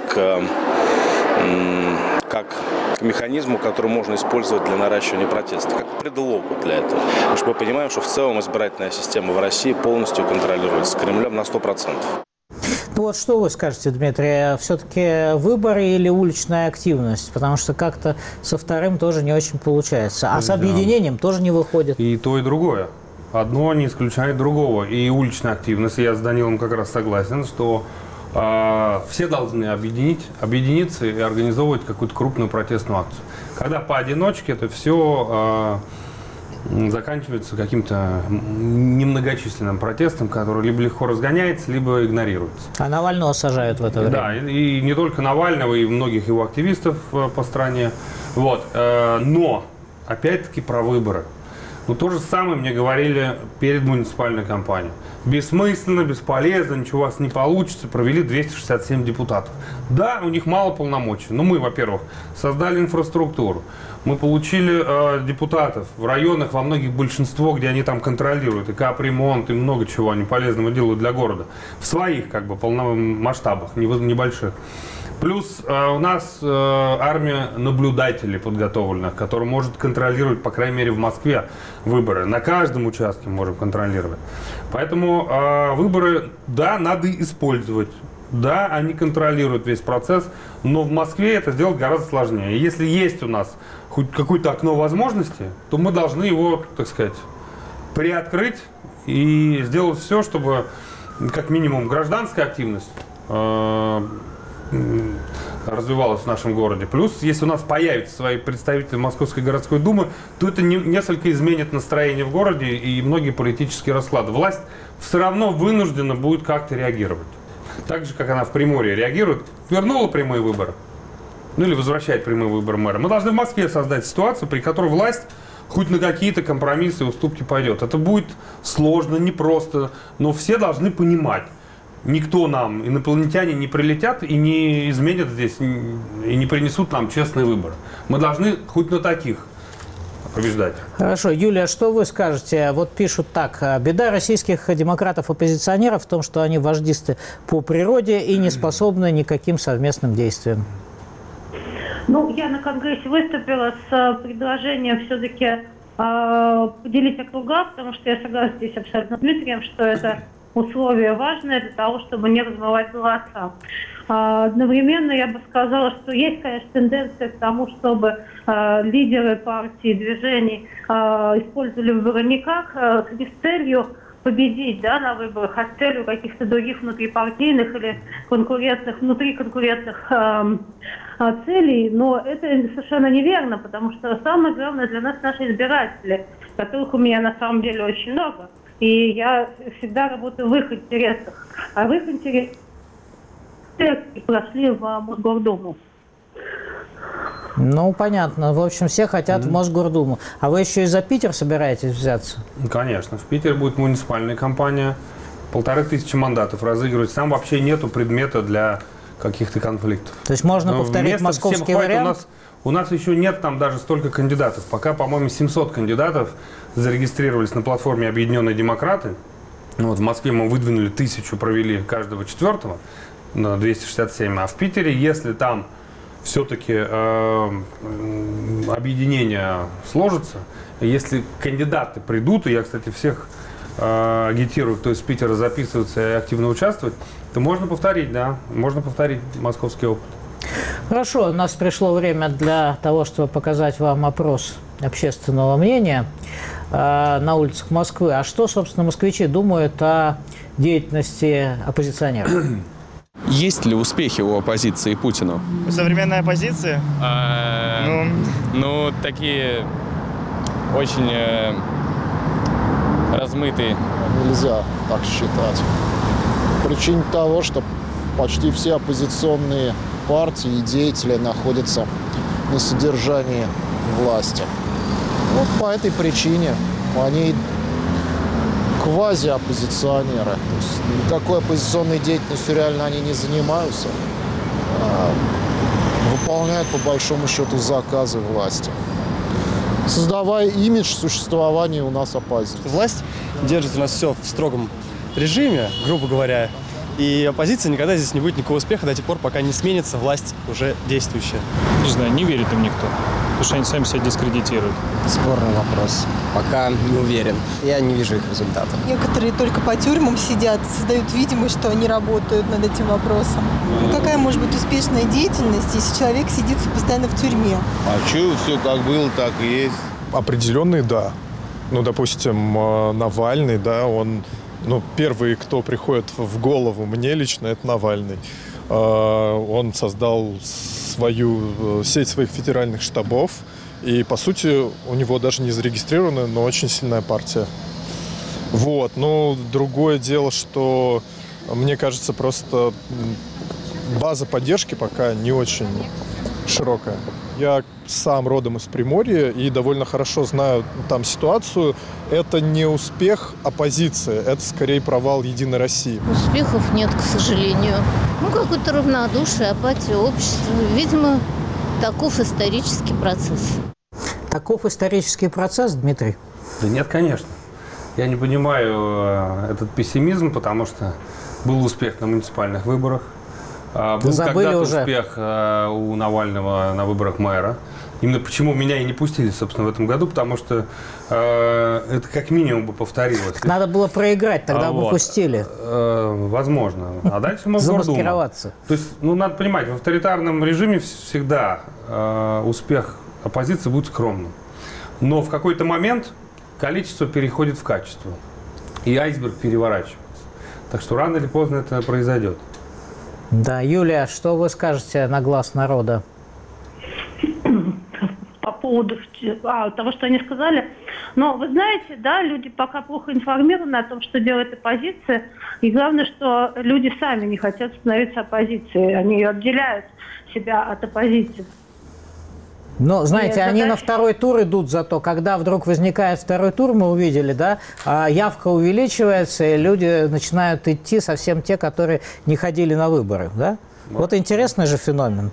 Speaker 7: к механизму, который можно использовать для наращивания протеста, как предлогу для этого. Потому что мы понимаем, что в целом избирательная система в России полностью контролируется Кремлем на 100%.
Speaker 1: Ну вот что вы скажете, Дмитрий, все-таки выборы или уличная активность? Потому что как-то со вторым тоже не очень получается. А с объединением тоже не выходит.
Speaker 3: И то, и другое. Одно не исключает другого. И уличная активность, я с Данилом как раз согласен, что все должны объединиться и организовывать какую-то крупную протестную акцию. Когда поодиночке, это все заканчивается каким-то немногочисленным протестом, который либо легко разгоняется, либо игнорируется. А
Speaker 1: Навального сажают в это время.
Speaker 3: Да, и не только Навального, и многих его активистов по стране. Вот. Но, опять-таки, про выборы. То же самое мне говорили перед муниципальной кампанией. Бессмысленно, бесполезно, ничего у вас не получится. Провели 267 депутатов. Да, у них мало полномочий. Но мы, во-первых, создали инфраструктуру. Мы получили депутатов в районах, во многих большинство, где они там контролируют. И капремонт, и много чего они полезного делают для города. В своих, масштабах, небольших. Плюс у нас армия наблюдателей подготовленных, которая может контролировать, по крайней мере, в Москве выборы. На каждом участке можем контролировать. Поэтому выборы, да, надо использовать. Да, они контролируют весь процесс, но в Москве это сделать гораздо сложнее. И если есть у нас хоть какое-то окно возможности, то мы должны его, так сказать, приоткрыть и сделать все, чтобы, как минимум, гражданская активность развивалась в нашем городе. Плюс, если у нас появятся свои представители Московской городской думы, то это несколько изменит настроение в городе и многие политические расклады. Власть все равно вынуждена будет как-то реагировать. Так же, как она в Приморье реагирует, вернула прямые выборы, или возвращает прямые выборы мэра. Мы должны в Москве создать ситуацию, при которой власть хоть на какие-то компромиссы и уступки пойдет. Это будет сложно, непросто, но все должны понимать, никто нам, инопланетяне, не прилетят и не изменят здесь, и не принесут нам честные выборы. Мы должны хоть на таких побеждать.
Speaker 1: Хорошо. Юлия, что вы скажете? Вот пишут так. Беда российских демократов-оппозиционеров в том, что они вождисты по природе и не способны никаким совместным действиям.
Speaker 6: Я на Конгрессе выступила с предложением все-таки поделить округа, потому что я согласна здесь абсолютно с Дмитрием, что это условие важное для того, чтобы не размывать голоса. Одновременно я бы сказала, что есть, конечно, тенденция к тому, чтобы лидеры партий, движений использовали выборы не с целью победить на выборах, а с целью каких-то других внутрипартийных или внутриконкурентных целей. Но это совершенно неверно, потому что самое главное для нас наши избиратели, которых у меня на самом деле очень много. И я всегда работаю в их интересах. А в их интересах прошли в Мосгордуму.
Speaker 1: Понятно. В общем, все хотят в Мосгордуму. А вы еще и за Питер собираетесь взяться?
Speaker 3: Конечно. В Питере будет муниципальная кампания. 1500 мандатов разыгрывать. Там вообще нету предмета для каких-то конфликтов.
Speaker 1: То есть можно повторить московский вариант?
Speaker 3: У нас еще нет там даже столько кандидатов. Пока, по-моему, 700 кандидатов зарегистрировались на платформе «Объединенные демократы». Вот, в Москве мы выдвинули 1000, провели каждого 4-го, на 267. А в Питере, если там все-таки объединение сложится, если кандидаты придут, и я, кстати, всех агитирую, кто из Питера записывается и активно участвует, то можно повторить, да, можно повторить московский опыт.
Speaker 1: Хорошо, у нас пришло время для того, чтобы показать вам опрос общественного мнения на улицах Москвы. А что, собственно, москвичи думают о деятельности оппозиционеров?
Speaker 8: Есть ли успехи у оппозиции Путину?
Speaker 9: У современной оппозиции?
Speaker 10: Такие очень размытые.
Speaker 11: Нельзя так считать. Причина того, что почти все оппозиционные партии и деятели находятся на содержании власти. Вот по этой причине они квази-оппозиционеры. То есть никакой оппозиционной деятельностью реально они не занимаются. Выполняют, по большому счету, заказы власти, создавая имидж существования у нас оппозиции.
Speaker 9: Власть держит у нас все в строгом режиме, грубо говоря. И оппозиция никогда здесь не будет никакого успеха до тех пор, пока не сменится власть уже действующая.
Speaker 10: Не знаю, не верит им никто, потому что они сами себя дискредитируют.
Speaker 12: Спорный вопрос. Пока не уверен. Я не вижу их результатов.
Speaker 13: Некоторые только по тюрьмам сидят, создают видимость, что они работают над этим вопросом. Какая может быть успешная деятельность, если человек сидит постоянно в тюрьме?
Speaker 14: А что, все как было, так и есть.
Speaker 15: Определенные, да. Допустим, Навальный, да, он... первый, кто приходит в голову мне лично, это Навальный. Он создал сеть своих федеральных штабов. И, по сути, у него даже не зарегистрированная, но очень сильная партия. Вот. Но другое дело, что, мне кажется, просто база поддержки пока не очень широкая. Я сам родом из Приморья и довольно хорошо знаю там ситуацию. Это не успех оппозиции, это скорее провал Единой России.
Speaker 16: Успехов нет, к сожалению. Какое-то равнодушие, апатия общества. Видимо, таков исторический процесс.
Speaker 1: Таков исторический процесс, Дмитрий?
Speaker 3: Да нет, конечно. Я не понимаю этот пессимизм, потому что был успех на муниципальных выборах. Был когда-то успех у Навального на выборах мэра. Именно почему меня и не пустили, собственно, в этом году, потому что это как минимум бы повторилось.
Speaker 1: Надо было проиграть, тогда бы пустили.
Speaker 3: Возможно. А дальше мы
Speaker 1: замаскироваться.
Speaker 3: То есть, надо понимать, в авторитарном режиме всегда успех оппозиции будет скромным. Но в какой-то момент количество переходит в качество. И айсберг переворачивается. Так что рано или поздно это произойдет.
Speaker 1: Да, Юлия, что вы скажете на глаз народа?
Speaker 6: По поводу того, что они сказали. Но вы знаете, да, люди пока плохо информированы о том, что делает оппозиция. И главное, что люди сами не хотят становиться оппозицией. Они отделяют себя от оппозиции.
Speaker 1: Но, знаете, они на второй тур идут, зато когда вдруг возникает второй тур, мы увидели, да, явка увеличивается, и люди начинают идти, совсем те, которые не ходили на выборы, да? Вот интересный же феномен.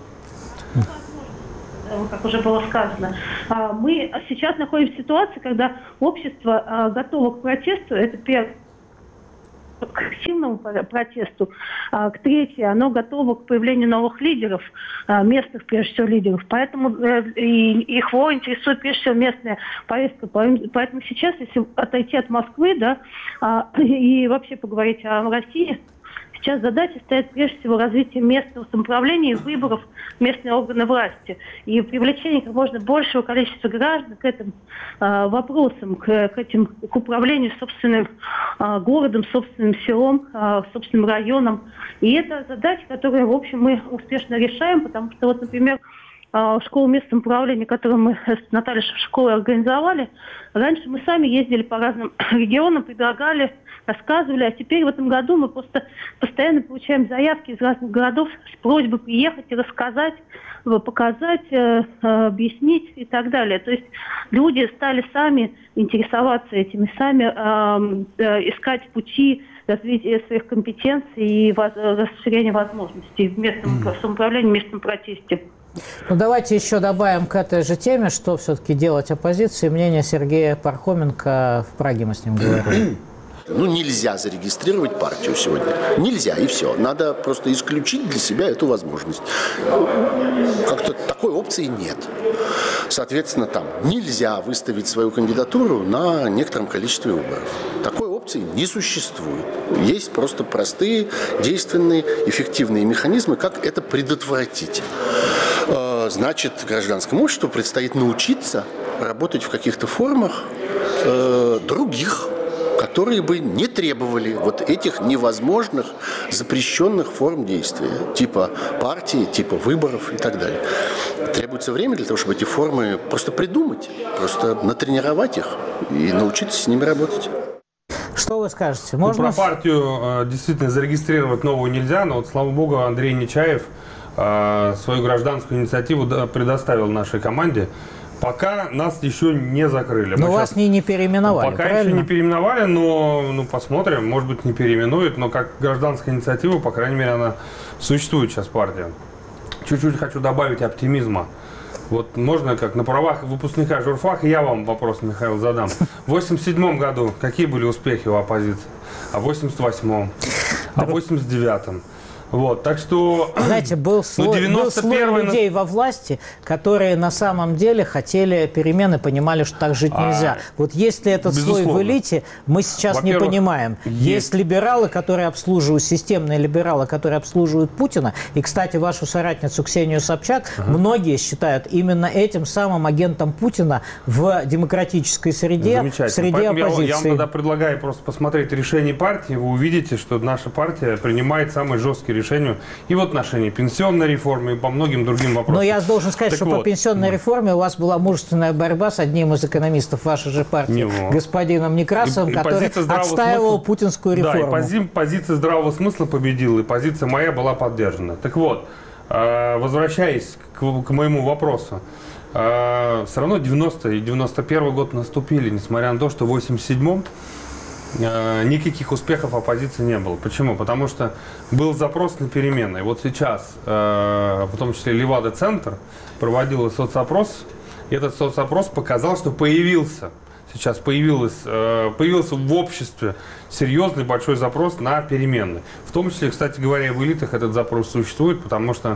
Speaker 6: Как уже было сказано, мы сейчас находимся в ситуации, когда общество готово к протесту, это первое, к активному протесту. Третье, оно готово к появлению новых лидеров, местных, прежде всего, лидеров. Поэтому их интересует, прежде всего, местная повестка. Поэтому сейчас, если отойти от Москвы, да, и вообще поговорить о России, сейчас задача стоит прежде всего развитие местного самоуправления и выборов в местные органы власти. И привлечение как можно большего количества граждан к этим вопросам, к управлению собственным городом, собственным селом, собственным районом. И это задача, которую, в общем, мы успешно решаем, потому что, вот, например, школу местного управления, которую мы с Натальей школой организовали, раньше мы сами ездили по разным регионам, предлагали, рассказывали, а теперь в этом году мы просто постоянно получаем заявки из разных городов с просьбой приехать и рассказать, показать, объяснить и так далее. То есть люди стали сами интересоваться этим, сами искать пути развития своих компетенций и расширения возможностей в местном самоуправлении, в местном протесте.
Speaker 1: Ну, давайте еще добавим к этой же теме, что все-таки делать оппозиции. Мнение Сергея Пархоменко, в Праге мы с ним говорили.
Speaker 4: Ну, нельзя зарегистрировать партию сегодня. Нельзя, и все. Надо просто исключить для себя эту возможность. Как-то такой опции нет. Соответственно, там нельзя выставить свою кандидатуру на некотором количестве выборов. Такой опции не существует. Есть просто простые, действенные, эффективные механизмы, как это предотвратить. Значит, гражданскому обществу предстоит научиться работать в каких-то формах других, которые бы не требовали вот этих невозможных запрещенных форм действия, типа партии, типа выборов и так далее. Требуется время для того, чтобы эти формы просто придумать, просто натренировать их и научиться с ними работать.
Speaker 1: Что вы скажете?
Speaker 3: Можно? Ну, про партию действительно зарегистрировать новую нельзя, но вот, слава богу, Андрей Нечаев свою гражданскую инициативу предоставил нашей команде. Пока нас еще не закрыли.
Speaker 1: Но вас не переименовали,
Speaker 3: пока
Speaker 1: правильно?
Speaker 3: еще не переименовали, но посмотрим, может быть, не переименуют, но как гражданская инициатива, по крайней мере, она существует сейчас, партия. Чуть-чуть хочу добавить оптимизма. Вот можно, как на правах выпускника журфака, я вам вопрос, Михаил, задам. В 87 году какие были успехи у оппозиции? А в 88-м? А в 89-м? Вот, так что...
Speaker 1: Знаете, был слой людей во власти, которые на самом деле хотели перемены, понимали, что так жить нельзя. Вот если этот слой в элите, мы сейчас не понимаем. Есть либералы, которые обслуживают, системные либералы, которые обслуживают Путина. И, кстати, вашу соратницу Ксению Собчак многие считают именно этим самым агентом Путина в демократической среде, в среде оппозиции.
Speaker 3: Я вам тогда предлагаю просто посмотреть решение партии, вы увидите, что наша партия принимает самые жесткие решению и в отношении пенсионной реформы, и по многим другим вопросам.
Speaker 1: Но я должен сказать, что по пенсионной реформе у вас была мужественная борьба с одним из экономистов вашей же партии, господином Некрасовым, который отстаивал путинскую реформу.
Speaker 3: Да, и позиция здравого смысла победила, и позиция моя была поддержана. Так вот, возвращаясь к моему вопросу, все равно 90 и 91 год наступили, несмотря на то, что в 87-м никаких успехов оппозиции не было. Почему? Потому что был запрос на перемены. И вот сейчас, в том числе Левада-центр, проводил соцопрос. И этот соцопрос показал, что сейчас появился в обществе серьезный большой запрос на перемены. В том числе, кстати говоря, в элитах этот запрос существует, потому что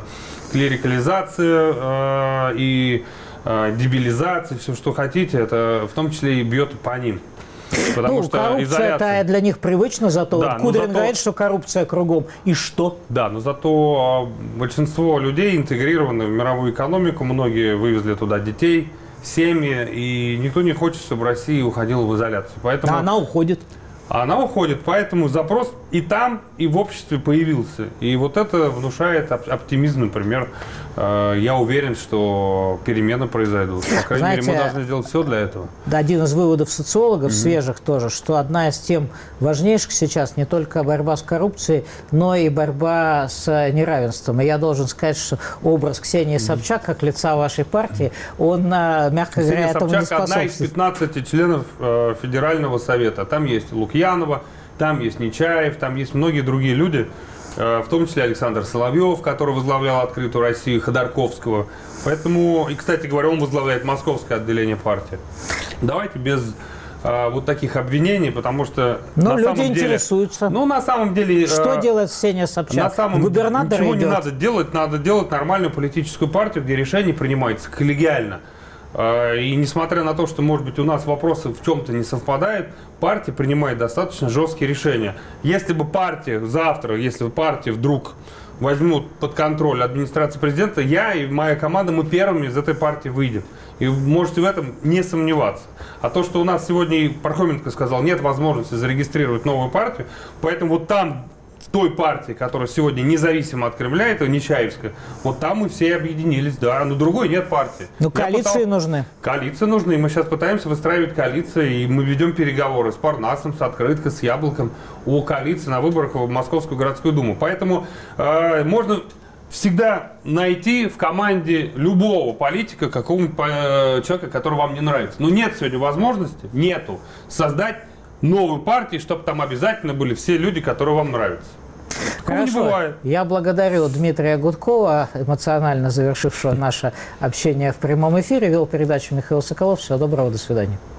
Speaker 3: клерикализация и дебилизация, все, что хотите, это в том числе и бьет по ним. Потому что
Speaker 1: коррупция это для них привычно, зато да, Кудрин говорит, что коррупция кругом. И что?
Speaker 3: Да, но зато большинство людей интегрированы в мировую экономику, многие вывезли туда детей, семьи, и никто не хочет, чтобы Россия уходила в изоляцию. Поэтому...
Speaker 1: А она уходит.
Speaker 3: Она уходит, поэтому запрос и там, и в обществе появился. И вот это внушает оптимизм, например. Я уверен, что перемены произойдут. По крайней мере, мы должны сделать все для этого.
Speaker 1: Да, один из выводов социологов, свежих тоже, что одна из тем важнейших сейчас не только борьба с коррупцией, но и борьба с неравенством. И я должен сказать, что образ Ксении Собчак, как лица вашей партии, он, мягко говоря, этому не способствует.
Speaker 3: Одна из 15 членов Федерального совета. Там есть Лукьянова, там есть Нечаев, там есть многие другие люди, в том числе Александр Соловьев, который возглавлял «Открытую Россию», Ходорковского. Поэтому, и, кстати говоря, он возглавляет московское отделение партии. Давайте без вот таких обвинений, потому что
Speaker 1: но люди интересуются.
Speaker 3: Ну, на самом деле...
Speaker 1: Что делает Ксения Собчак?
Speaker 3: На самом деле ничего не надо делать нормальную политическую партию, где решение принимается коллегиально. И несмотря на то, что, может быть, у нас вопросы в чем-то не совпадают, партия принимает достаточно жесткие решения. Если бы партия вдруг возьмут под контроль администрацию президента, я и моя команда, мы первыми из этой партии выйдем. И вы можете в этом не сомневаться. А то, что у нас сегодня, и Пархоменко сказал, нет возможности зарегистрировать новую партию, поэтому вот там, в той партии, которая сегодня независимо от Кремля, это Нечаевская, вот там мы все объединились, да, но другой нет партии.
Speaker 1: Но коалиции нужны.
Speaker 3: Коалиции нужны, мы сейчас пытаемся выстраивать коалиции, и мы ведем переговоры с Парнасом, с Открыткой, с Яблоком о коалиции на выборах в Московскую городскую думу. Поэтому можно всегда найти в команде любого политика какого-нибудь человека, который вам не нравится. Но нет сегодня возможности, создать новую партию, чтобы там обязательно были все люди, которые вам нравятся. Такого не бывает.
Speaker 1: Я благодарю Дмитрия Гудкова, эмоционально завершившего наше общение в прямом эфире. Вел передачу Михаил Соколов. Всего доброго, до свидания.